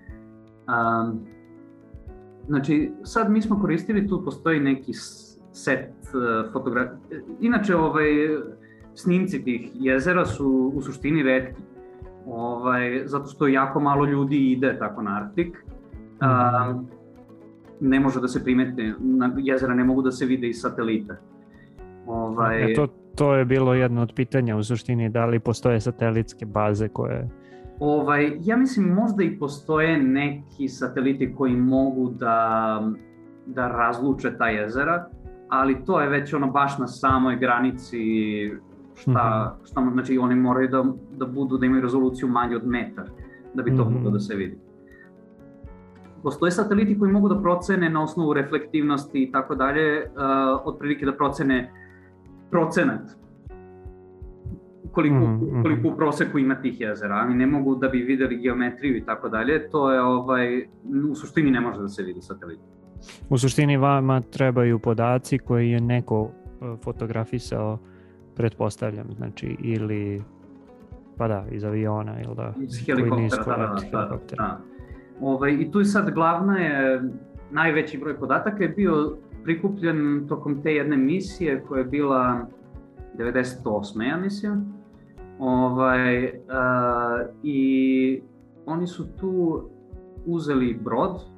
Um, znači, sad mi smo koristili, tu postoji neki set uh, fotografija. Inače, ovaj, snimci tih jezera su u suštini retki. ovaj, zato što jako malo ljudi ide tako na Arktik. Mm-hmm. Uh, ne može da se primete, jezera ne mogu da se vide iz satelita. Ovaj... E, to, to je bilo jedno od pitanja u suštini, da li postoje satelitske baze koje... Ovaj, ja mislim možda i postoje neki sateliti koji mogu da, da razluče ta jezera, ali to je već ono baš na samoj granici šta, mm-hmm. šta znači oni moraju da, da budu, da imaju rezoluciju manje od metar, da bi to mm-hmm. moglo da se vidi. Postoje sateliti koji mogu da procene na osnovu reflektivnosti i tako dalje, otprilike da procene procenat koliko, mm-hmm. koliko u proseku ima tih jezera, ali ne mogu da bi videli geometriju i tako dalje, to je ovaj, u suštini ne može da se vidi satelit. U suštini vama trebaju podaci koji je neko fotografisao, pretpostavljam, znači ili, pa da, iz aviona ili da, iz helikoptera, da, da, da, da. Ovaj, i tu je sad glavna je, najveći broj podataka je bio prikupljen tokom te jedne misije koja je bila devedeset osme ja mislim. Ovaj, uh, i oni su tu uzeli brod, uh,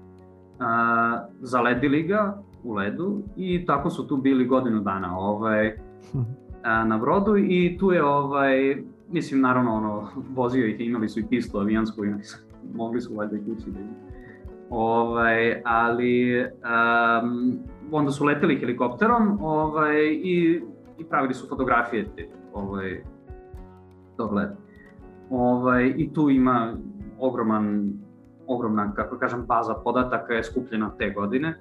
zaledili ga u ledu i tako su tu bili godinu dana ovaj, uh, na brodu i tu je, ovaj, mislim, naravno, ono, vozio ih, imali su i pistu avijansku, imali su, mogli su valjda i kući da im. Ovaj, ali um, onda su leteli helikopterom ovaj, i, i pravili su fotografije te, ovaj, tog leta. Ovaj, I tu ima ogroman, ogromna, kako kažem, baza podataka je skupljena te godine.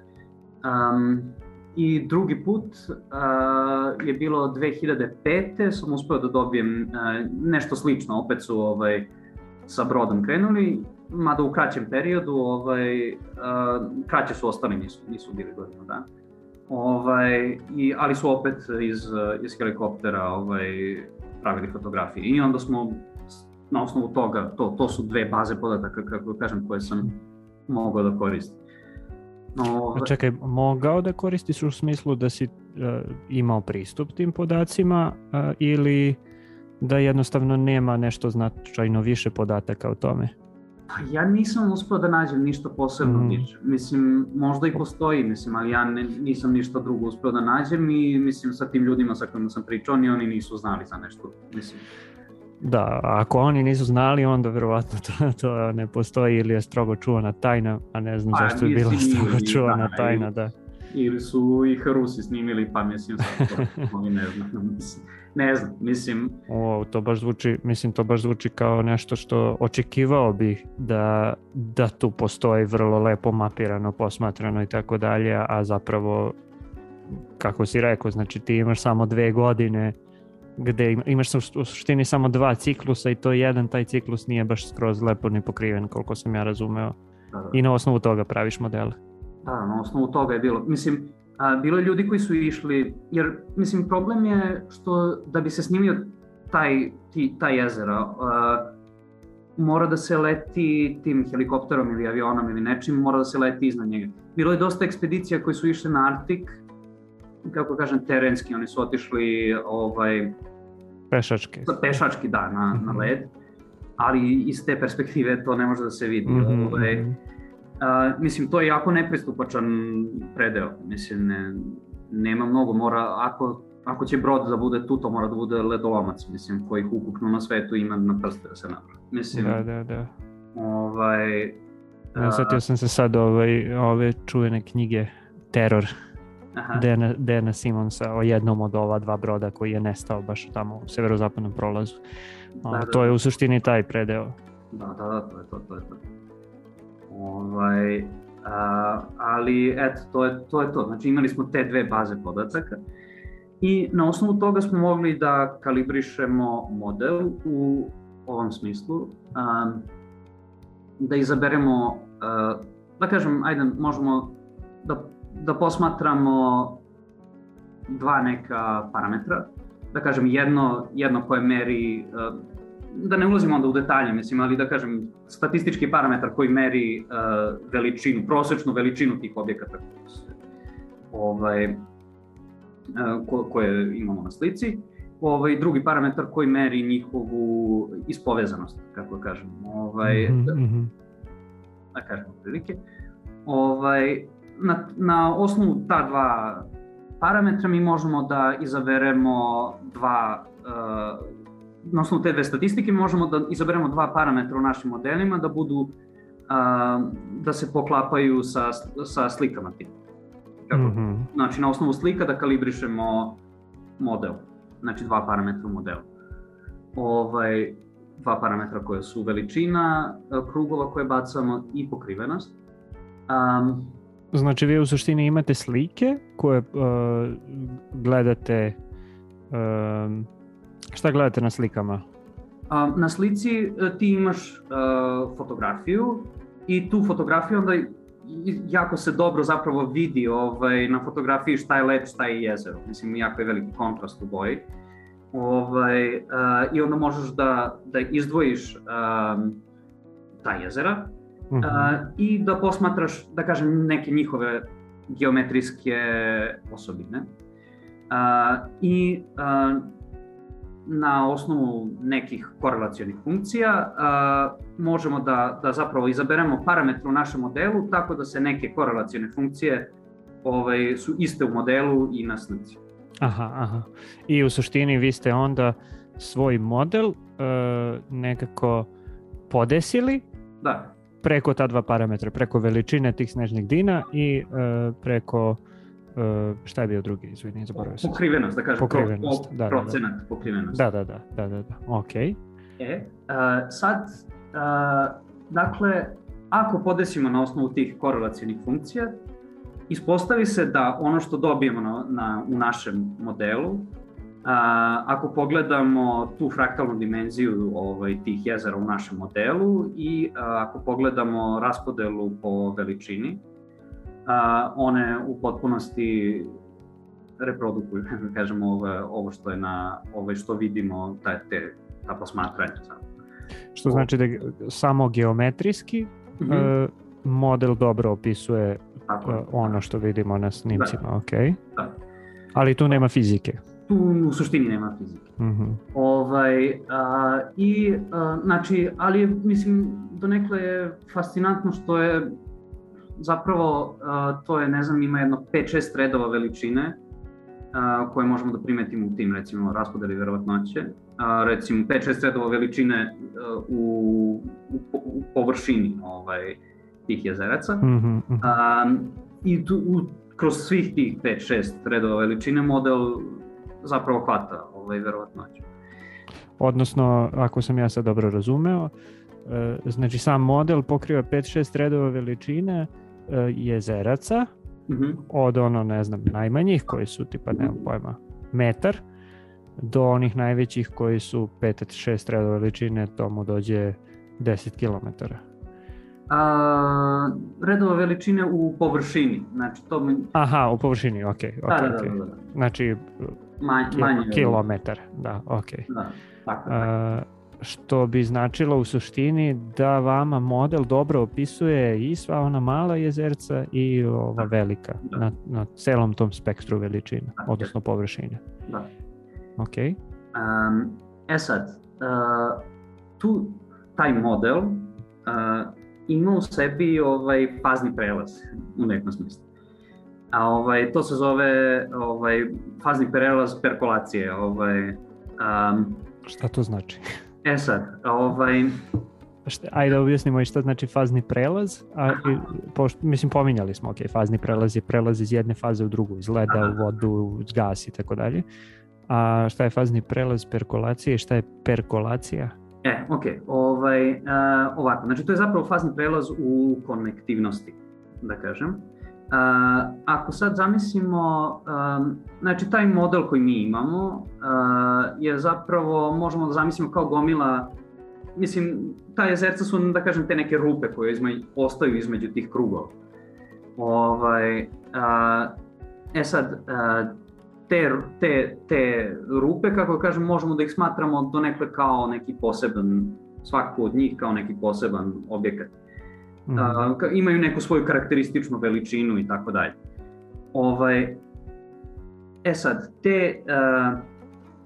Um, I drugi put uh, je bilo dve hiljade pete sam uspeo da dobijem uh, nešto slično, opet su ovaj, sa brodom krenuli, mada u kraćem periodu, ovaj, uh, kraće su ostali, nisu, nisu bili godinu dana. Ovaj, i, ali su opet iz, iz helikoptera ovaj, pravili fotografije i onda smo na osnovu toga, to, to su dve baze podataka, kako kažem, koje sam mogao da koristim. No, čekaj, mogao da koristiš u smislu da si uh, imao pristup tim podacima uh, ili da jednostavno nema nešto značajno više podataka o tome? Ja nisam uspeo da nađem ništa posebno mm. više. Mislim, možda i postoji, mislim, ali ja ne, nisam ništa drugo uspeo da nađem i mislim sa tim ljudima sa kojima sam pričao, ni oni nisu znali za nešto, mislim. Da, ako oni nisu znali, onda verovatno to, to ne postoji ili je strogo čuvana tajna, a ne znam zašto je bila strogo čuvana da, tajna, ili, da. Ili su ih Rusi snimili, pa mislim sad to, ne znam, mislim, ne znam, mislim. O, to baš zvuči, mislim, to baš zvuči kao nešto što očekivao bih da, da tu postoji vrlo lepo mapirano, posmatrano i tako dalje, a zapravo, kako si rekao, znači ti imaš samo dve godine gde imaš u suštini samo dva ciklusa i to jedan, taj ciklus nije baš skroz lepo ni pokriven, koliko sam ja razumeo. Da, da. I na osnovu toga praviš modele. Da, na osnovu toga je bilo. Mislim, a, bilo je ljudi koji su išli, jer mislim problem je što da bi se snimio taj, ti, taj jezera, a, mora da se leti tim helikopterom ili avionom ili nečim, mora da se leti iznad njega. Bilo je dosta ekspedicija koji su išli na Arktik, kako kažem, terenski, oni su otišli ovaj, pešački. Pešački, da, na, mm-hmm. na led, ali iz te perspektive to ne može da se vidi. Mm-hmm. Ovaj, a, mislim, to je jako nepristupačan predeo, mislim, ne, nema mnogo, mora, ako, ako će brod da bude tu, to mora da bude ledolomac, mislim, kojih ukupno na svetu ima na prste da se napravi. Mislim, da, da, da. Ovaj, ja, setio sam se sad ovaj, ove čuvene knjige Teror. Dana, Dana Simonsa o jednom od ova dva broda koji je nestao baš tamo u severozapadnom prolazu. Da, da, to je u suštini taj predeo. Da, da, da, to je to, to je to. Ovaj, a, ali eto, to je, to je to. Znači imali smo te dve baze podataka i na osnovu toga smo mogli da kalibrišemo model u ovom smislu, a, da izaberemo, a, da kažem, ajde, možemo da da posmatramo dva neka parametra, da kažem jedno, jedno koje meri, da ne ulazimo onda u detalje, mislim, ali da kažem statistički parametar koji meri uh, veličinu, prosečnu veličinu tih objekata ovaj, uh, ko, koje imamo na slici ovaj, drugi parametar koji meri njihovu ispovezanost, kako da kažem. Ovaj, mm-hmm. da kažem prilike. Ovaj, na, na osnovu ta dva parametra mi možemo da izaberemo dva, uh, na osnovu te dve statistike možemo da izaberemo dva parametra u našim modelima da budu, uh, da se poklapaju sa, sa slikama tim. Kako? Mm-hmm. Znači na osnovu slika da kalibrišemo model, znači dva parametra u modelu. Ovaj, dva parametra koje su veličina krugova koje bacamo i pokrivenost. Um, Znači vi u suštini imate slike koje uh, gledate, uh, šta gledate na slikama? Uh, na slici uh, ti imaš uh, fotografiju i tu fotografiju onda jako se dobro zapravo vidi ovaj, na fotografiji šta je led, šta je jezero. Mislim, jako je veliki kontrast u boji. Ovaj, uh, I onda možeš da, da izdvojiš um, ta jezera. Uh, i da posmatraš, da kažem, neke njihove geometrijske osobine. Uh, I uh, na osnovu nekih korelacionih funkcija uh, možemo da, da zapravo izaberemo parametre u našem modelu tako da se neke korelacione funkcije ovaj, su iste u modelu i na slici. Aha, aha. I u suštini vi ste onda svoj model uh, nekako podesili? Da. Preko ta dva parametra, preko veličine tih snežnih dina i uh, preko, uh, šta je bio drugi, izvini, zaboravio sam. Pokrivenost, da kažem, pokrivenost, pro, da, procenat da, da. pokrivenosti. Da, da, da, da, da, da, ok. E, uh, sad, uh, dakle, ako podesimo na osnovu tih korelacionih funkcija, ispostavi se da ono što dobijemo na, na, u našem modelu, Uh, ako pogledamo tu fraktalnu dimenziju ovaj, tih jezera u našem modelu i uh, ako pogledamo raspodelu po veličini, uh, one u potpunosti reprodukuju, da kažemo, ovo, ovo što je na, ovo što vidimo, ta, te, ta posmatranja. Što znači da samo geometrijski mm-hmm. uh, model dobro opisuje uh, ono što vidimo na snimcima, da. Ok. Da. Ali tu nema fizike. Tu u suštini nema fizike. Mm-hmm. Ovaj, a, i, a, znači, ali mislim, donekle je fascinantno što je zapravo, a, to je, ne znam, ima jedno pet šest redova veličine a, koje možemo da primetimo u tim, recimo, raspodeli verovatnoće. A, recimo, pet šest redova veličine a, u, u, u površini ovaj, tih jezeraca. Mm-hmm. A, I tu, u, kroz svih tih pet šest redova veličine model zapravo hvata ovaj, verovatnoću. Odnosno, ako sam ja sad dobro razumeo, znači sam model pokriva pet šest redova veličine jezeraca, mm-hmm. od ono, ne znam, najmanjih koji su tipa, nemam pojma, metar, do onih najvećih koji su pet šest redova veličine, tomu dođe deset kilometara. A, redova veličine u površini, znači to mi... Aha, u površini, ok, ok, da, da, okay. Da, da. Znači, Manj, ki- manje kilometar, da, ok. Da, tako, tako. A, što bi značilo u suštini da vama model dobro opisuje i sva ona mala jezerca i ova velika, da. na, na celom tom spektru veličine, da, odnosno površine. Da. Ok. Um, e sad, uh, tu taj model uh, ima u sebi ovaj fazni prelaz u nekom smislu. A ovaj to se zove ovaj fazni prelaz perkolacije, ovaj um, šta to znači? E sad, ovaj šta, ajde da objasnimo i šta znači fazni prelaz, a i, pošto, mislim pominjali smo, ok, fazni prelaz je prelaz iz jedne faze u drugu, iz leda Aha. u vodu, u gas i tako dalje. A šta je fazni prelaz perkolacije i šta je perkolacija? E, ok, ovaj, uh, ovako, znači to je zapravo fazni prelaz u konektivnosti, da kažem. Uh, ako sad zamislimo, um, znači taj model koji mi imamo uh, je zapravo, možemo da zamislimo kao gomila, mislim, ta jezerca su, da kažem, te neke rupe koje izme, ostaju između tih krugova. Ovaj, uh, e sad, uh, Te, te, te rupe, kako kažem, možemo da ih smatramo donekle kao neki poseban, svaku od njih kao neki poseban objekat. Mm. Uh, imaju neku svoju karakterističnu veličinu i tako dalje. Ovaj, e sad, te, uh,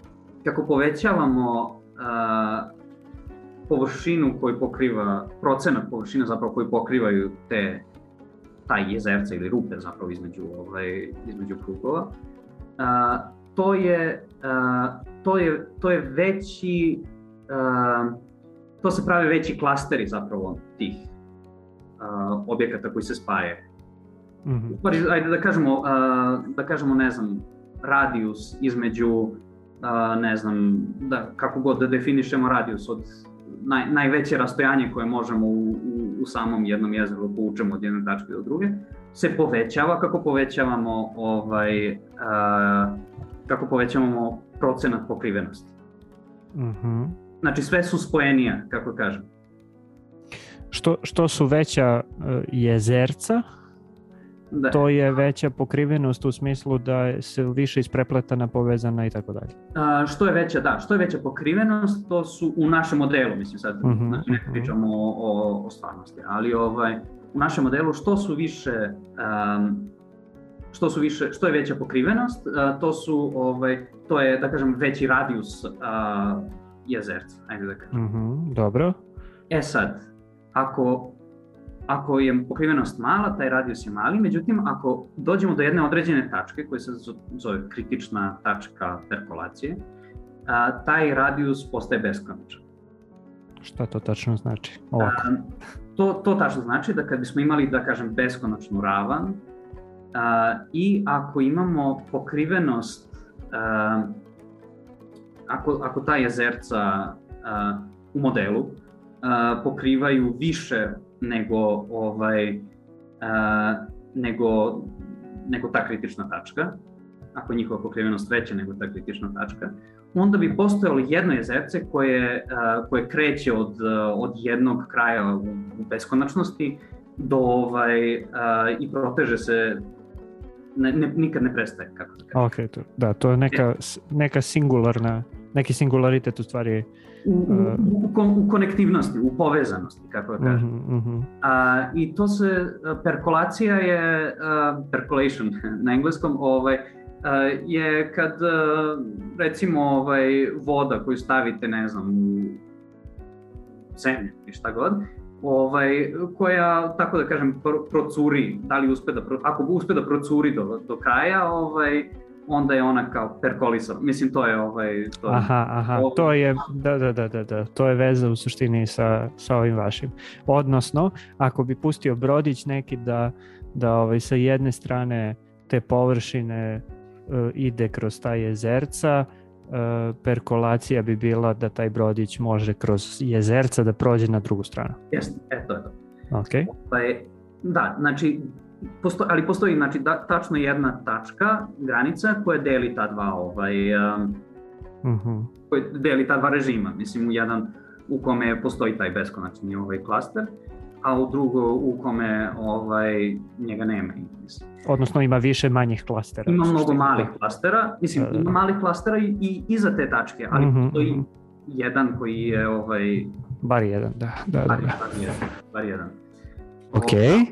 kako povećavamo uh, površinu koju pokriva, procenat površine zapravo koji pokrivaju te, taj jezerca ili rupe zapravo između, ovaj, između krugova, uh, to je, uh, to je, to je veći, uh, to se pravi veći klasteri zapravo tih uh, objekata koji se spajaju. Mm-hmm. Ajde da kažemo, uh, da kažemo, ne znam, radijus između, uh, ne znam, da, kako god da definišemo radijus od naj, najveće rastojanje koje možemo u, u, u samom jednom jezeru povučemo od jedne tačke do druge, se povećava kako povećavamo ovaj, uh, kako povećavamo procenat pokrivenosti. Mm-hmm. Znači sve su spojenija, kako kažem. Što, što su veća uh, jezerca, da. To je veća pokrivenost u smislu da se više isprepletana, povezana i tako dalje. A, što je veća, da, što je veća pokrivenost, to su u našem modelu, mislim sad, uh-huh, znači ne pričamo uh-huh. o, o stvarnosti, ali ovaj, u našem modelu što su više, um, što su više, što je veća pokrivenost, uh, to su, ovaj, to je, da kažem, veći radijus uh, jezerca, ajde da kažem. Uh-huh, dobro. E sad, ako Ako je pokrivenost mala, taj radijus je mali, međutim, ako dođemo do jedne određene tačke, koja se zove kritična tačka perkolacije, a, taj radijus postaje beskonačan. Šta to tačno znači? Ovako. A, to, to tačno znači da kad bismo imali, da kažem, beskonačnu ravan a, i ako imamo pokrivenost, a, ako, ako ta jezerca a, u modelu a, pokrivaju više nego ovaj uh, nego nego ta kritična tačka, ako je njihova pokrivenost veća nego ta kritična tačka, onda bi postojalo jedno jezerce koje uh, koje kreće od od jednog kraja u, u beskonačnosti do ovaj uh, i proteže se, ne, ne, nikad ne prestaje, kako da kažem. Okay, to, da, to je neka neka singularna, neki singularitet u stvari. U, u, u, u konektivnosti, u povezanosti, kako da kažem. Uh-huh, uh-huh. A, I to se, perkolacija je, uh, percolation na engleskom, ovaj, uh, je kad, uh, recimo, ovaj, voda koju stavite, ne znam, u zemlju i šta god, ovaj, koja, tako da kažem, pro, procuri, da li uspe da, pro, ako uspe da procuri do, do kraja, ovaj, onda je ona kao perkolisana. Mislim, to je ovaj... To je, aha, aha, ovaj, to je, da, da, da, da, da, to je veza u suštini sa, sa ovim vašim. Odnosno, ako bi pustio brodić neki da, da ovaj, sa jedne strane te površine uh, ide kroz ta jezerca, uh, perkolacija bi bila da taj brodić može kroz jezerca da prođe na drugu stranu. Jeste, e, to je to. Okay. Ovaj, da, znači, Posto, ali postoji, znači, da, tačno jedna tačka, granica koja deli ta dva, ovaj, um, uh-huh. koja deli ta dva režima, mislim, u jedan u kome postoji taj beskonačni ovaj klaster, a u drugo u kome ovaj, njega nema. Mislim. Odnosno ima više manjih klastera. Ima mnogo malih klastera, mislim, ima malih klastera i, i iza te tačke, ali uh-huh, postoji uh-huh. jedan koji je... Ovaj, bar jedan, da. da, da. Bar, bar jedan. Bar jedan. Ok.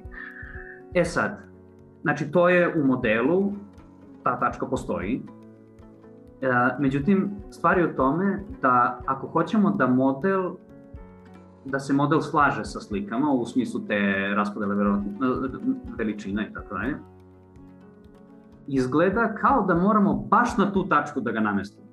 E sad, znači to je u modelu, ta tačka postoji, e, međutim stvar je u tome da ako hoćemo da model, da se model slaže sa slikama u smislu te raspodele veličina i tako dalje, izgleda kao da moramo baš na tu tačku da ga namestimo.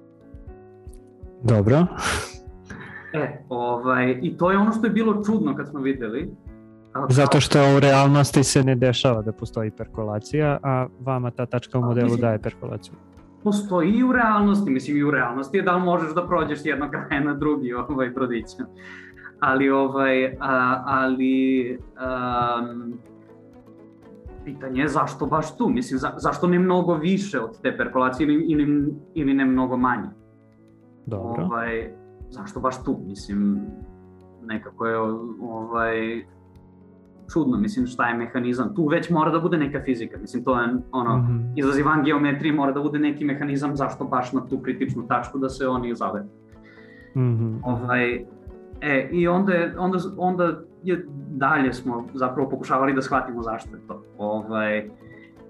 Dobro. E, ovaj, i to je ono što je bilo čudno kad smo videli. Zato što u realnosti se ne dešava da postoji perkolacija, a vama ta tačka u modelu mislim, daje perkolaciju. Postoji i u realnosti, mislim i u realnosti je da li možeš da prođeš s jednog kraja na drugi ovaj brodića. Ali ovaj, a, ali um, pitanje je zašto baš tu, mislim za, zašto ne mnogo više od te perkolacije ili, ili, ili ne mnogo manje. Dobro. Ovaj, zašto baš tu, mislim nekako je ovaj čudno, mislim šta je mehanizam, tu već mora da bude neka fizika, mislim to je ono, mm-hmm. izlazi van geometrije, mora da bude neki mehanizam zašto baš na tu kritičnu tačku da se oni zave. Mm-hmm. Ovaj, e, i onda je, onda, onda je dalje smo zapravo pokušavali da shvatimo zašto je to. Ovaj,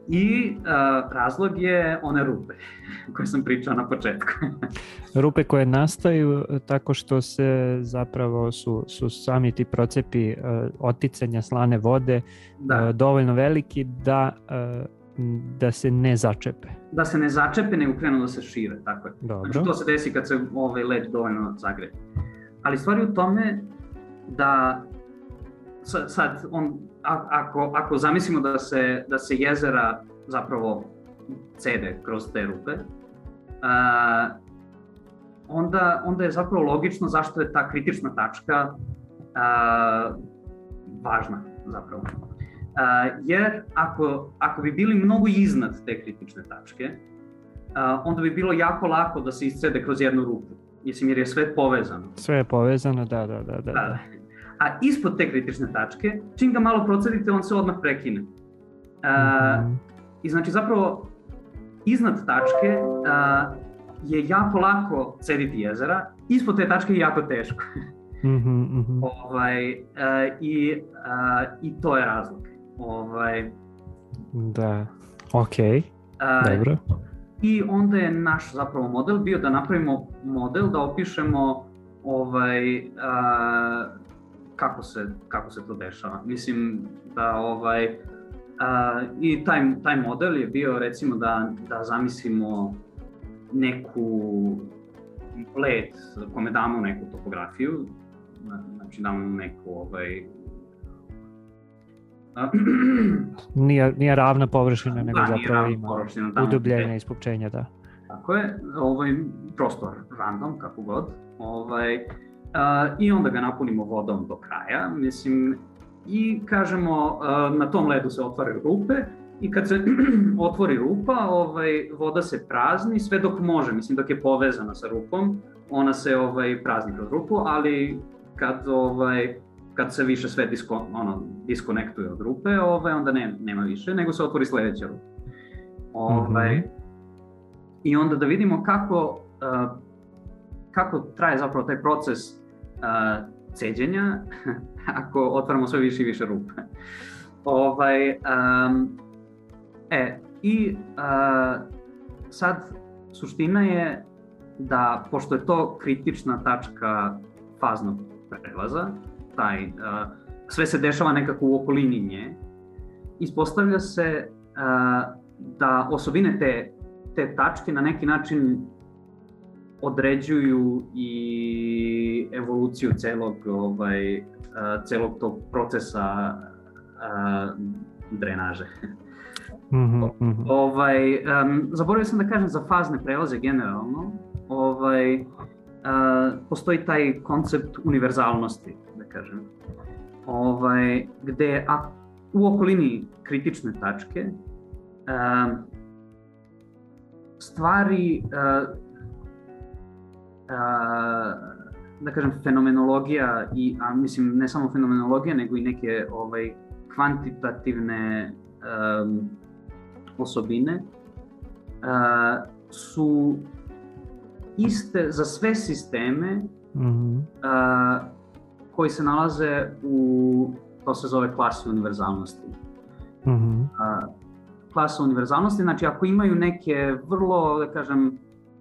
I uh, razlog je one rupe koje sam pričao na početku. Rupe koje nastaju tako što se zapravo su, su sami ti procepi uh, oticanja slane vode uh, dovoljno veliki da, uh, da se ne začepe. Da se ne začepe, nego krenu da se šire, tako je. Dobro. Znači to se desi kad se ovaj led dovoljno zagreje. Ali stvar je u tome da sad, on, ako, ako zamislimo da se, da se jezera zapravo cede kroz te rupe, uh, onda, onda je zapravo logično zašto je ta kritična tačka uh, važna zapravo. Uh, jer ako, ako bi bili mnogo iznad te kritične tačke, uh, onda bi bilo jako lako da se iscede kroz jednu rupu. Mislim, jer je sve povezano. Sve je povezano, da, da, da. da. da. A ispod te kritične tačke, čim ga malo procedite, on se odmah prekine. Uh, mm-hmm. I znači zapravo iznad tačke uh, je jako lako cediti jezera, ispod te tačke je jako teško. Mm-hmm, mm-hmm. Ovaj, uh, i, uh, I to je razlog. Ovaj, da, ok, uh, dobro. I onda je naš zapravo model bio da napravimo model, da opišemo ovaj, uh, kako se, kako se to dešava. Mislim da ovaj, uh, i taj, taj model je bio recimo da, da zamislimo neku led kome damo neku topografiju, znači damo neku ovaj, nije, nije ravna površina, nego da, zapravo ima udubljenja i ispupčenja, da. Tako je, ovaj, prosto random, kako god. Ovaj, uh, I onda ga napunimo vodom do kraja, mislim, i kažemo, uh, na tom ledu se otvaraju rupe i kad se otvori rupa, ovaj, voda se prazni sve dok može, mislim, dok je povezana sa rupom, ona se ovaj, prazni kroz rupu, ali kad ovaj, kad se više sve disko, ono, diskonektuje od rupe, ovaj, onda ne, nema više, nego se otvori sledeća rupa. Ovaj, mm-hmm. I onda da vidimo kako, uh, kako traje zapravo taj proces uh, ceđenja ako otvaramo sve više i više rupe. Ovaj, um, e, I uh, sad suština je da, pošto je to kritična tačka faznog prelaza, taj, uh, sve se dešava nekako u okolini nje, ispostavlja se uh, da osobine te, te tačke na neki način određuju i evoluciju celog, ovaj, uh, celog tog procesa uh, drenaže. Mm-hmm, mm-hmm. Ovaj, um, zaboravio sam da kažem za fazne prelaze generalno, ovaj, uh, postoji taj koncept univerzalnosti, da kažem, ovaj, gde a, u okolini kritične tačke uh, stvari, uh, uh, da kažem, fenomenologija, i, a mislim ne samo fenomenologija, nego i neke ovaj, kvantitativne um, osobine uh, su iste za sve sisteme mm-hmm. uh, koji se nalaze u, to se zove klasi univerzalnosti. Mm-hmm. Uh, klasa univerzalnosti, znači ako imaju neke vrlo, da kažem,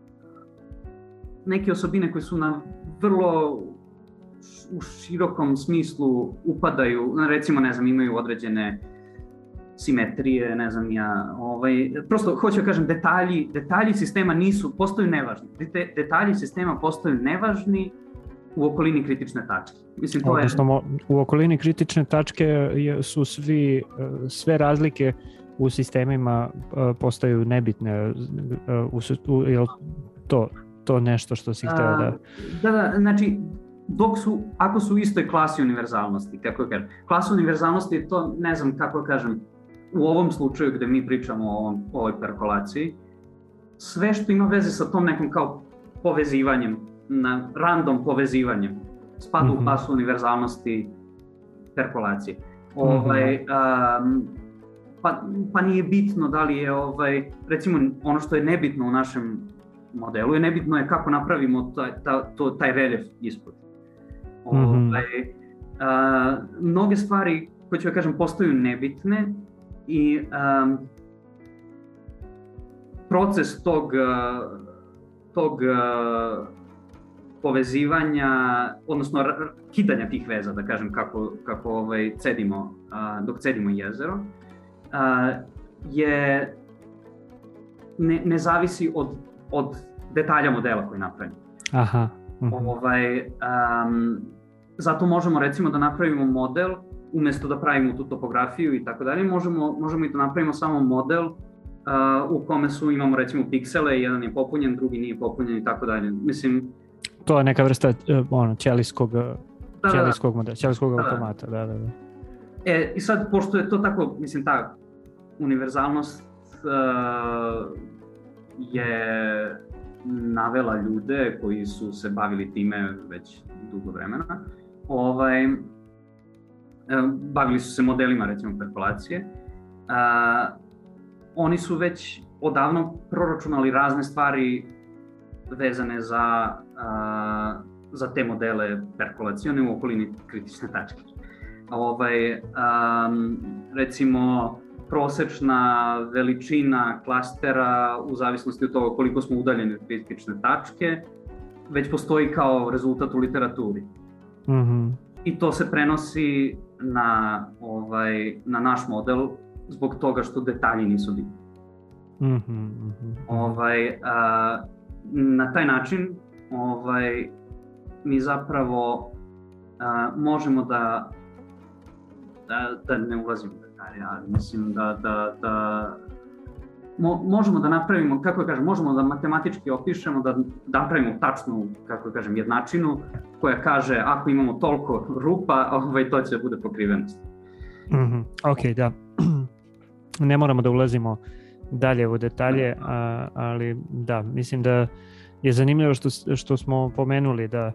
neke osobine koje su na vrlo u širokom smislu upadaju, recimo, ne znam, imaju određene simetrije, ne znam ja, ovaj, prosto hoću da kažem, detalji, detalji sistema nisu, postaju nevažni. De, detalji sistema postaju nevažni u okolini kritične tačke. Mislim, to Odnosno, je... u okolini kritične tačke su svi, sve razlike u sistemima postaju nebitne. Je li to, to nešto što si hteo da... Da, da, znači, dok su, ako su u istoj klasi univerzalnosti, kako kažem, klasa univerzalnosti je to, ne znam kako kažem, u ovom slučaju gde mi pričamo o, ovom, o ovoj perkolaciji, sve što ima veze sa tom nekom kao povezivanjem, na random povezivanjem, spada mm-hmm. u klasu univerzalnosti perkolacije. Ovaj, mm-hmm. um, pa, pa nije bitno da li je, ovaj, recimo, ono što je nebitno u našem modelu, je nebitno je kako napravimo taj, ta, to, taj reljef ispod. Mm-hmm. Ovaj, uh, mnoge stvari, koje ću da kažem, postaju nebitne i um, proces tog, tog povezivanja, odnosno kidanja tih veza, da kažem, kako, kako ovaj, cedimo, dok cedimo jezero, je, ne, ne zavisi od, od detalja modela koji napravimo. Aha. Uh-huh. Ovaj, um, zato možemo recimo da napravimo model, umesto da pravimo tu topografiju i tako dalje, možemo, možemo i da napravimo samo model uh, u kome su, imamo recimo piksele, jedan je popunjen, drugi nije popunjen i tako dalje. Mislim, to je neka vrsta uh, ono, ćelijskog, da, ćelijskog modela, ćelijskog da, automata, da, da, da. E, i sad, pošto je to tako, mislim, ta univerzalnost uh, je navela ljude koji su se bavili time već dugo vremena, ovaj, uh, bavili su se modelima, recimo, perkolacije. Uh, oni su već odavno proračunali razne stvari vezane za, uh, za te modele perkolacione u okolini kritične tačke. Ovaj, um, recimo, prosečna veličina klastera u zavisnosti od toga koliko smo udaljeni od kritične tačke već postoji kao rezultat u literaturi. Mm-hmm. I to se prenosi na, ovaj, na naš model zbog toga što detalji nisu bitni. Mm-hmm. Ovaj, a, na taj način ovaj, mi zapravo a, možemo da, da, da ne ulazimo u detalje, ali mislim da, da, da mo, možemo da napravimo, kako kažem, možemo da matematički opišemo, da, da napravimo tačnu, kako kažem, jednačinu koja kaže ako imamo toliko rupa, ovaj, to će da bude pokrivenost. Mm-hmm. Ok, da. Ne moramo da ulazimo dalje u detalje, a, ali da, mislim da je zanimljivo što, što smo pomenuli da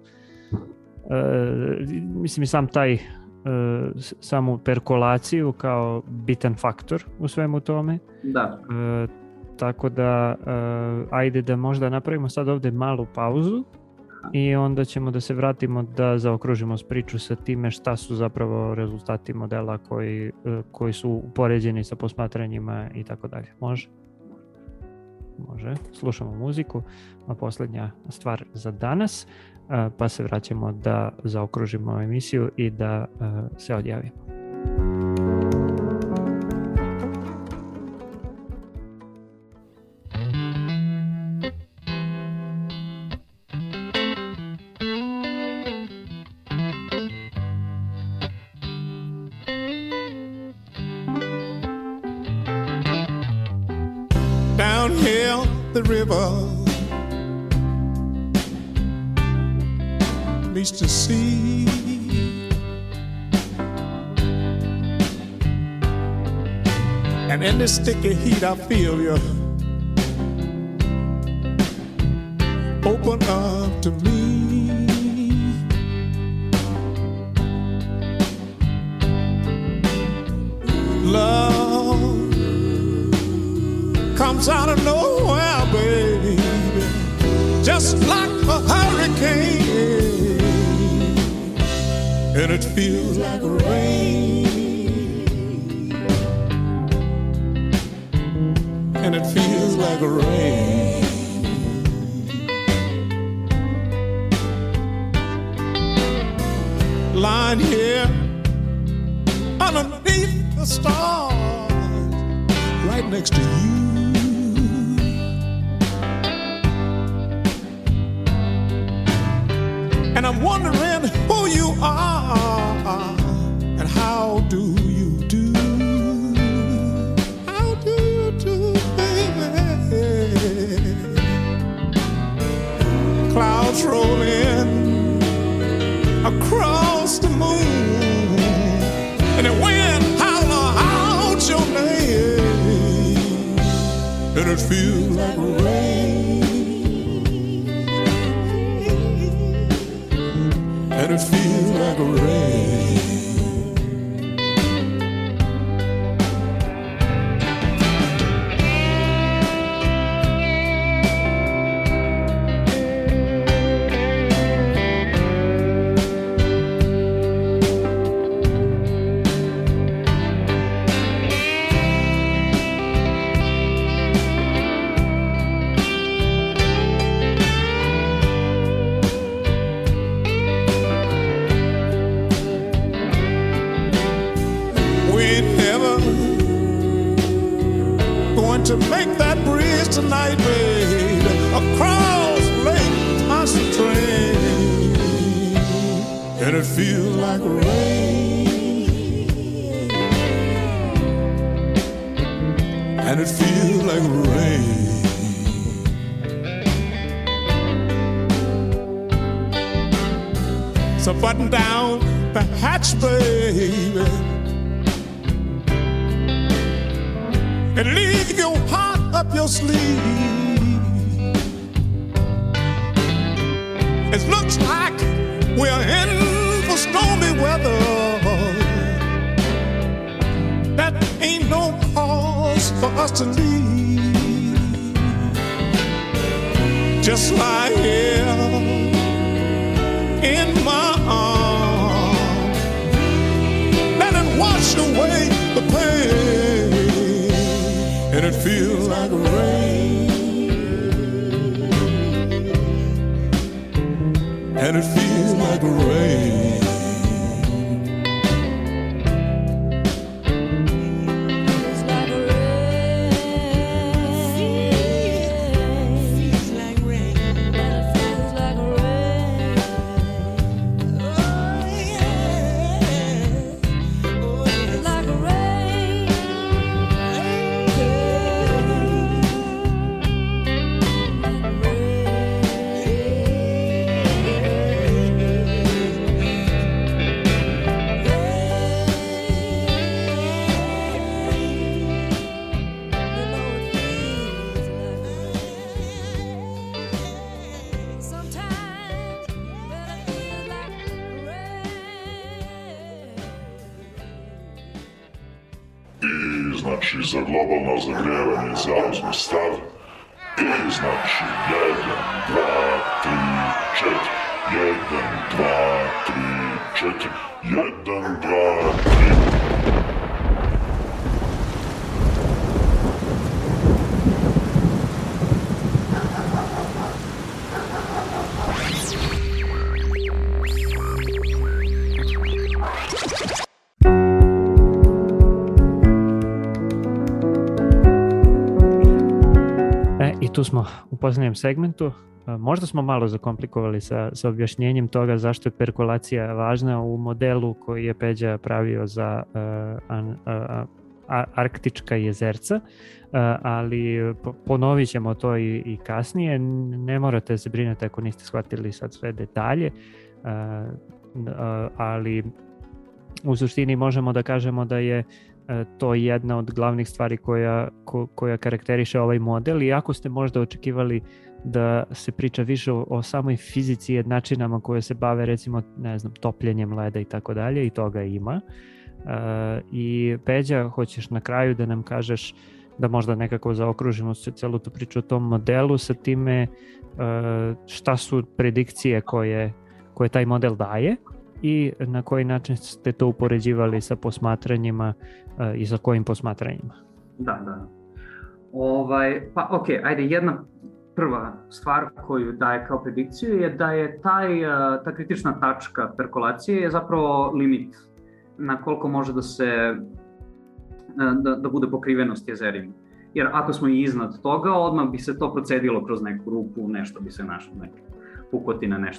e, mislim i sam taj e, samu perkolaciju kao bitan faktor u svemu tome. Da. E, tako da e, ajde da možda napravimo sad ovdje malu pauzu i onda ćemo da se vratimo da zaokružimo priču sa time šta su zapravo rezultati modela koji, koji su upoređeni sa posmatranjima i tako dalje. Može? Može. Slušamo muziku, a posljednja stvar za danas, pa se vraćamo da zaokružimo emisiju i da se odjavimo. The river meets the sea, and in the sticky heat I feel you open up to me. Love comes out of nowhere, baby, just like a hurricane, and it feels like rain, and it feels like rain. Lying here underneath the stars, right next to you. And I'm wondering who you are and how do you do? How do you do, baby? Clouds roll in across the moon, and the wind holler out your name, and it feels like rain. And it feels like rain. to make that bridge tonight, baby, across Lake Pontchartrain, and it feels like rain, and it feels like rain. So button down the hatch, baby, and leave your heart up your sleeve. It looks like we're in for stormy weather. That ain't no cause for us to leave. Just lie here in my arms, let it wash away the pain, and it feels like rain, and it feels like rain. Znači za globalno zagrijavanje zauzme stav. I znači jedan, dva, tri, četiri. Jedan, dva, tri, četiri. Jedan, dva, tri. Tu smo u posljednjem segmentu. Možda smo malo zakomplikovali sa, sa objašnjenjem toga zašto je perkolacija važna u modelu koji je Peđa pravio za uh, an, uh, a, arktička jezerca, uh, ali ponovit ćemo to i, i kasnije. Ne morate se brinuti ako niste shvatili sad sve detalje, uh, uh, ali u suštini možemo da kažemo da je to je jedna od glavnih stvari koja, ko, koja karakteriše ovaj model, i ako ste možda očekivali da se priča više o, o samoj fizici i jednačinama koje se bave recimo, ne znam, topljenjem leda i tako dalje, i toga ima. Uh, I Peđa, hoćeš na kraju da nam kažeš, da možda nekako zaokružimo se celu tu priču o tom modelu, sa time uh, šta su predikcije koje, koje taj model daje i na koji način ste to upoređivali sa posmatranjima uh, i sa kojim posmatranjima? Da, da. Ovaj, pa ok, ajde, jedna prva stvar koju daje kao predikciju je da je taj, ta kritična tačka perkolacije je zapravo limit na koliko može da se da, da bude pokrivenost jezerima. Jer ako smo i iznad toga, odmah bi se to procedilo kroz neku rupu, nešto bi se našlo, neke pukotina, nešto.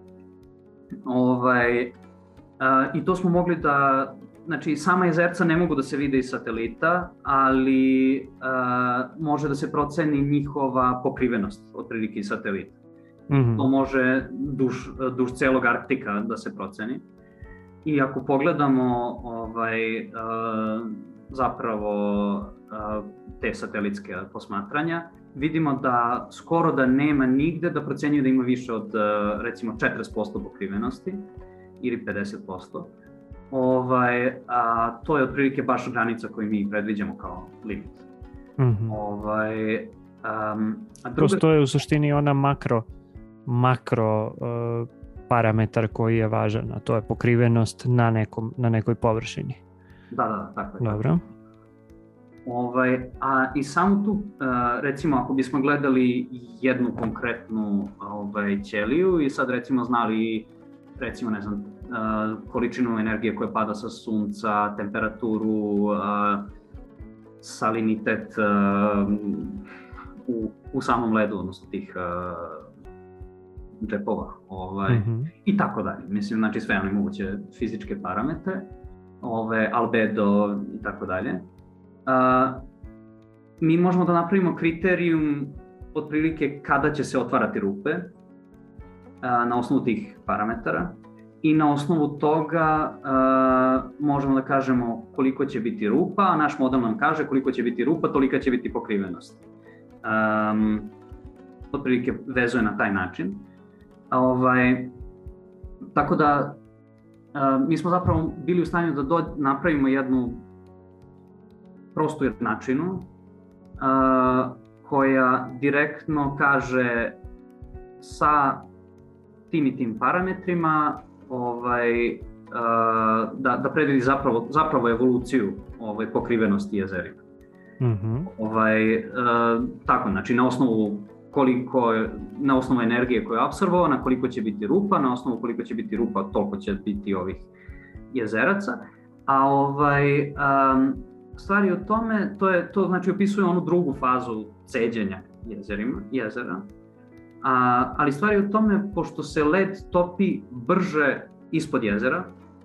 Ovaj, a, I to smo mogli da, znači sama jezerca ne mogu da se vide iz satelita, ali a, može da se proceni njihova pokrivenost otprilike iz satelita. Mm-hmm. To može duž, duž celog Arktika da se proceni. I ako pogledamo ovaj, a, zapravo a, te satelitske posmatranja, vidimo da skoro da nema nigde da procenjuju da ima više od recimo četrdeset posto pokrivenosti ili pedeset posto. Ovaj, a to je otprilike baš granica koju mi predviđamo kao limit. Mm-hmm. Ovaj, um, a druga... To je u suštini ona makro, makro uh, parametar koji je važan, a to je pokrivenost na, nekom, na nekoj površini. Da, da, tako je. Dobro. Ovaj, a i samo tu, recimo, ako bismo gledali jednu konkretnu ovaj, ćeliju i sad recimo znali, recimo, ne znam, količinu energije koja pada sa sunca, temperaturu, salinitet uh, u, u samom ledu, odnosno tih uh, džepova, ovaj, mm-hmm. i tako dalje. Mislim, znači sve one moguće fizičke parametre, ove, albedo i tako dalje. Uh, mi možemo da napravimo kriterijum otprilike kada će se otvarati rupe uh, na osnovu tih parametara i na osnovu toga uh, možemo da kažemo koliko će biti rupa, a naš model nam kaže koliko će biti rupa, tolika će biti pokrivenost. Um, otprilike vezuje na taj način. Ovaj, tako da uh, mi smo zapravo bili u stanju da do, napravimo jednu prostu jednačinu uh, koja direktno kaže sa tim i tim parametrima ovaj, uh, da, da predvidi zapravo, zapravo evoluciju ovaj, pokrivenosti jezerima. Mm-hmm. Ovaj, uh, tako, znači na osnovu koliko, na osnovu energije koja je apsorbovana, koliko će biti rupa, na osnovu koliko će biti rupa, toliko će biti ovih jezeraca. A ovaj, um, stvari u tome, to, je, to znači opisuje onu drugu fazu ceđenja jezerima, jezera. A, ali stvari u tome, pošto se led topi brže ispod jezera,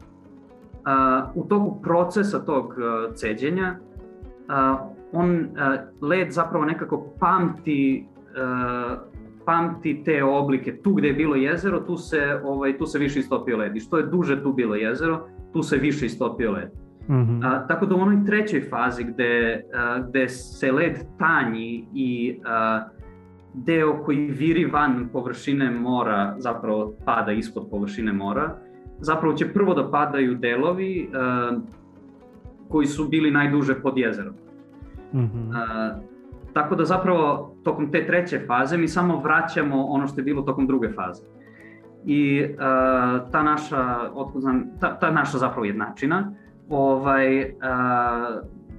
a, u toku procesa tog a, ceđenja, a, on, a, led zapravo nekako pamti Uh, pamti te oblike. Tu gde je bilo jezero, tu se, ovaj, tu se više istopio led. I što je duže tu bilo jezero, tu se više istopio led. Mm-hmm. Uh, tako da u onoj trećoj fazi gde, uh, gde se led tanji i uh, deo koji viri van površine mora zapravo pada ispod površine mora, zapravo će prvo da padaju delovi uh, koji su bili najduže pod jezerom. Mm-hmm. Uh, Tako da zapravo tokom te treće faze mi samo vraćamo ono što je bilo tokom druge faze. I uh, ta naša, otkud znam, ta, ta naša zapravo jednačina ovaj, uh,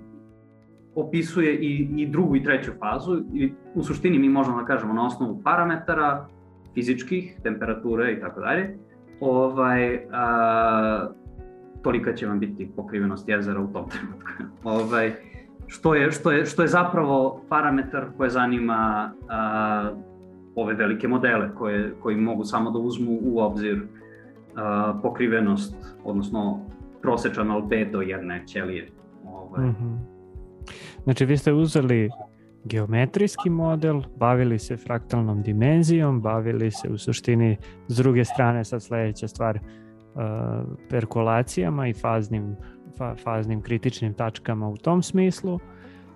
opisuje i, i drugu i treću fazu. I u suštini mi možemo da kažemo na osnovu parametara fizičkih, temperature i tako dalje, ovaj, uh, tolika će vam biti pokrivenost jezera u tom trenutku. ovaj, Što je, što, je, što je zapravo parametar koji zanima a, ove velike modele koje, koji mogu samo da uzmu u obzir a, pokrivenost, odnosno prosečan albedo jedne ćelije. Ovaj. Mm-hmm. Znači vi ste uzeli geometrijski model, bavili se fraktalnom dimenzijom, bavili se u suštini s druge strane sad sledeća stvar a, perkulacijama i faznim Fa, faznim kritičnim tačkama u tom smislu. Uh,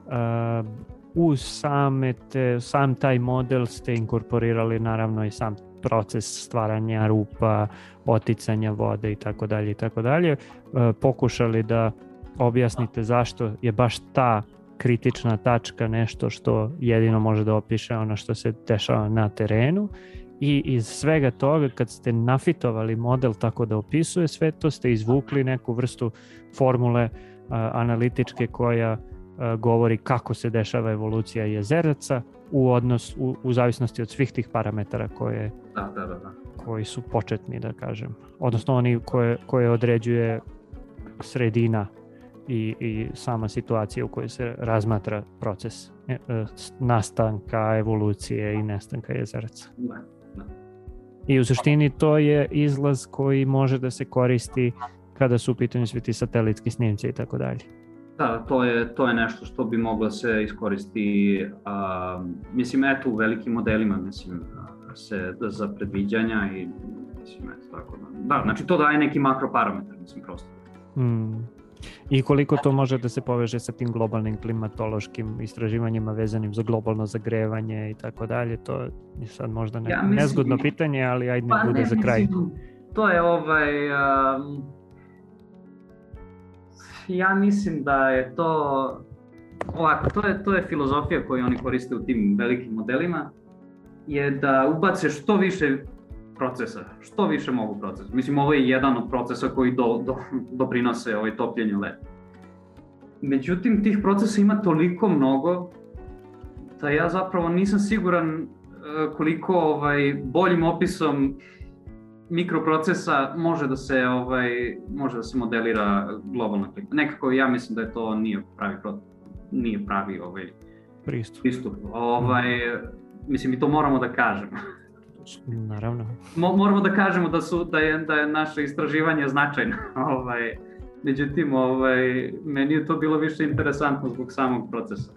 uz same te, sam taj model ste inkorporirali naravno i sam proces stvaranja rupa, oticanja vode i tako dalje i tako dalje. Pokušali da objasnite zašto je baš ta kritična tačka nešto što jedino može da opiše ono što se dešava na terenu. I iz svega toga, kad ste nafitovali model tako da opisuje sve to, ste izvukli neku vrstu formule uh, analitičke koja uh, govori kako se dešava evolucija jezeraca u odnos, u, u zavisnosti od svih tih parametara koje, da, da, da. koji su početni, da kažem. Odnosno oni koje, koje određuje sredina i, i sama situacija u kojoj se razmatra proces e, e, nastanka, evolucije i nestanka jezeraca. Da. I u suštini to je izlaz koji može da se koristi kada su u pitanju svi ti satelitski snimci i tako dalje. Da, to je, to je nešto što bi moglo se iskoristiti, a, mislim, eto u velikim modelima, mislim, se za predviđanja i mislim, eto tako da. Da, znači to daje neki makroparametar, mislim, prosto. Mm. I koliko to može da se poveže sa tim globalnim klimatološkim istraživanjima vezanim za globalno zagrevanje i tako dalje, to je sad možda ne, ja, mislim, nezgodno pitanje, ali ajde ne pa bude ne, za kraj. Mislim, to je ovaj, um, ja mislim da je to, ovako, to je, to je filozofija koju oni koriste u tim velikim modelima, je da ubace što više procesa, što više mogu procesa. Mislim, ovo je jedan od procesa koji do, do, doprinose ovaj topljenju leda. Međutim, tih procesa ima toliko mnogo da ja zapravo nisam siguran koliko ovaj, boljim opisom mikroprocesa može da se ovaj može da se modelira globalna klima. Nekako ja mislim da je to nije pravi nije pravi ovaj pristup. pristup. Ovaj, mislim, i to moramo da kažemo. Naravno. Mo, moramo da kažemo da, su, da, je, da je naše istraživanje značajno. Ovaj, međutim, ovaj, meni je to bilo više interesantno zbog samog procesa.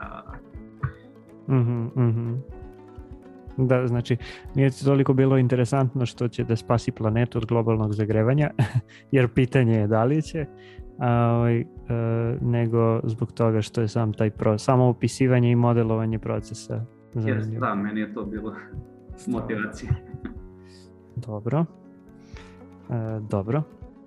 Mhm, mhm. Da, znači, nije ti toliko bilo interesantno što će da spasi planetu od globalnog zagrevanja, jer pitanje je da li će, a, e, nego zbog toga što je sam taj pro, samo opisivanje i modelovanje procesa zanimljivo. Da, meni je to bilo motivacija. Dobro. E, dobro.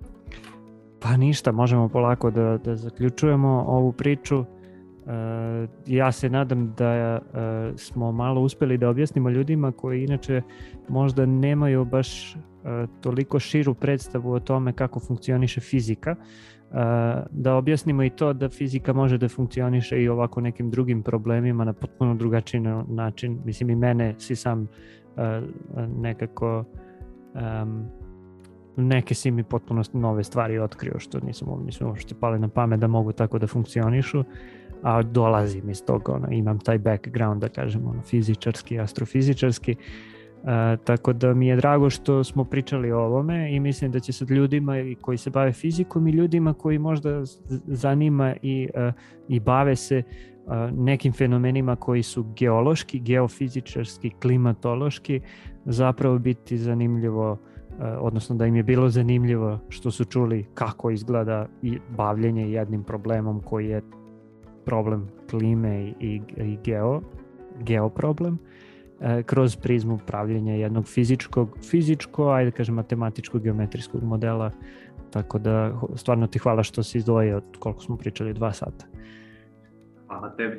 Pa ništa, možemo polako da, da zaključujemo ovu priču. Uh, ja se nadam da uh, smo malo uspeli da objasnimo ljudima koji inače možda nemaju baš uh, toliko širu predstavu o tome kako funkcioniše fizika, uh, da objasnimo i to da fizika može da funkcioniše i ovako nekim drugim problemima na potpuno drugačiji način. Mislim, i mene si sam uh, nekako um, neke si mi potpuno nove stvari otkrio što nisam, nisam uopšte pale na pamet da mogu tako da funkcionišu, a dolazim iz toga, ono, imam taj background, da kažem, ono, fizičarski, astrofizičarski, uh, tako da mi je drago što smo pričali o ovome i mislim da će sad ljudima koji se bave fizikom i ljudima koji možda zanima i, uh, i bave se uh, nekim fenomenima koji su geološki, geofizičarski, klimatološki, zapravo biti zanimljivo, uh, odnosno da im je bilo zanimljivo što su čuli kako izgleda i bavljenje jednim problemom koji je problem klime i, i, i geo, geoproblem, e, kroz prizmu pravljenja jednog fizičkog, fizičko, ajde kažem, matematičkog geometrijskog modela, tako da stvarno ti hvala što si izdvojio, koliko smo pričali, dva sata. Hvala tebi. E,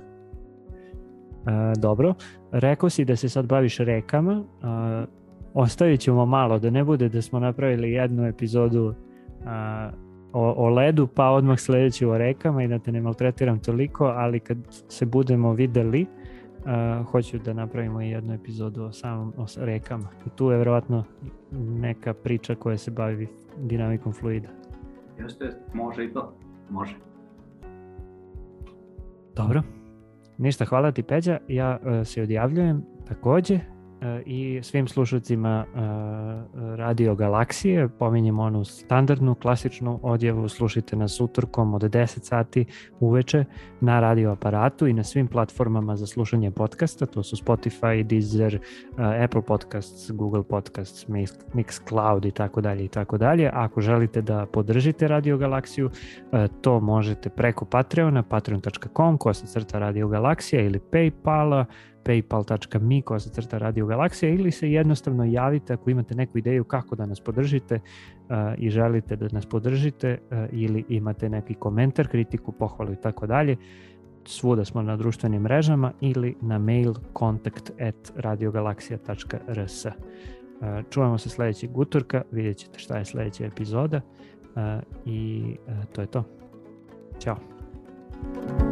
dobro, rekao si da se sad baviš rekama, e, ostavit ćemo malo, da ne bude da smo napravili jednu epizodu a, O, o ledu, pa odmah sljedeći o rekama i da te ne maltretiram toliko, ali kad se budemo videli, uh, hoću da napravimo i jednu epizodu o samom o rekama. I tu je vjerovatno neka priča koja se bavi dinamikom fluida. Jeste, može i to, može. Dobro, ništa, hvala ti Peđa, ja uh, se odjavljujem također. I svim slušateljima Radio Galaksije pominjem onu standardnu, klasičnu odjavu, slušajte nas utorkom od deset sati uveče na radio aparatu i na svim platformama za slušanje podcasta, to su Spotify, Deezer, Apple Podcasts, Google Podcasts, Mixcloud i tako dalje i tako dalje. Ako želite da podržite Radio Galaksiju, to možete preko Patreona, patreon tačka com, kosacrta Radio Galaksija ili Paypala, paypal tačka me kosacrta Radio Galaksija, ili se jednostavno javite ako imate neku ideju kako da nas podržite uh, i želite da nas podržite uh, ili imate neki komentar, kritiku, pohvalu i tako dalje. Svuda smo na društvenim mrežama ili na mail kontakt at radiogalaksija tačka r s. Uh, čujemo se sljedećeg utorka, vidjet ćete šta je sljedeća epizoda uh, i uh, to je to. Ćao.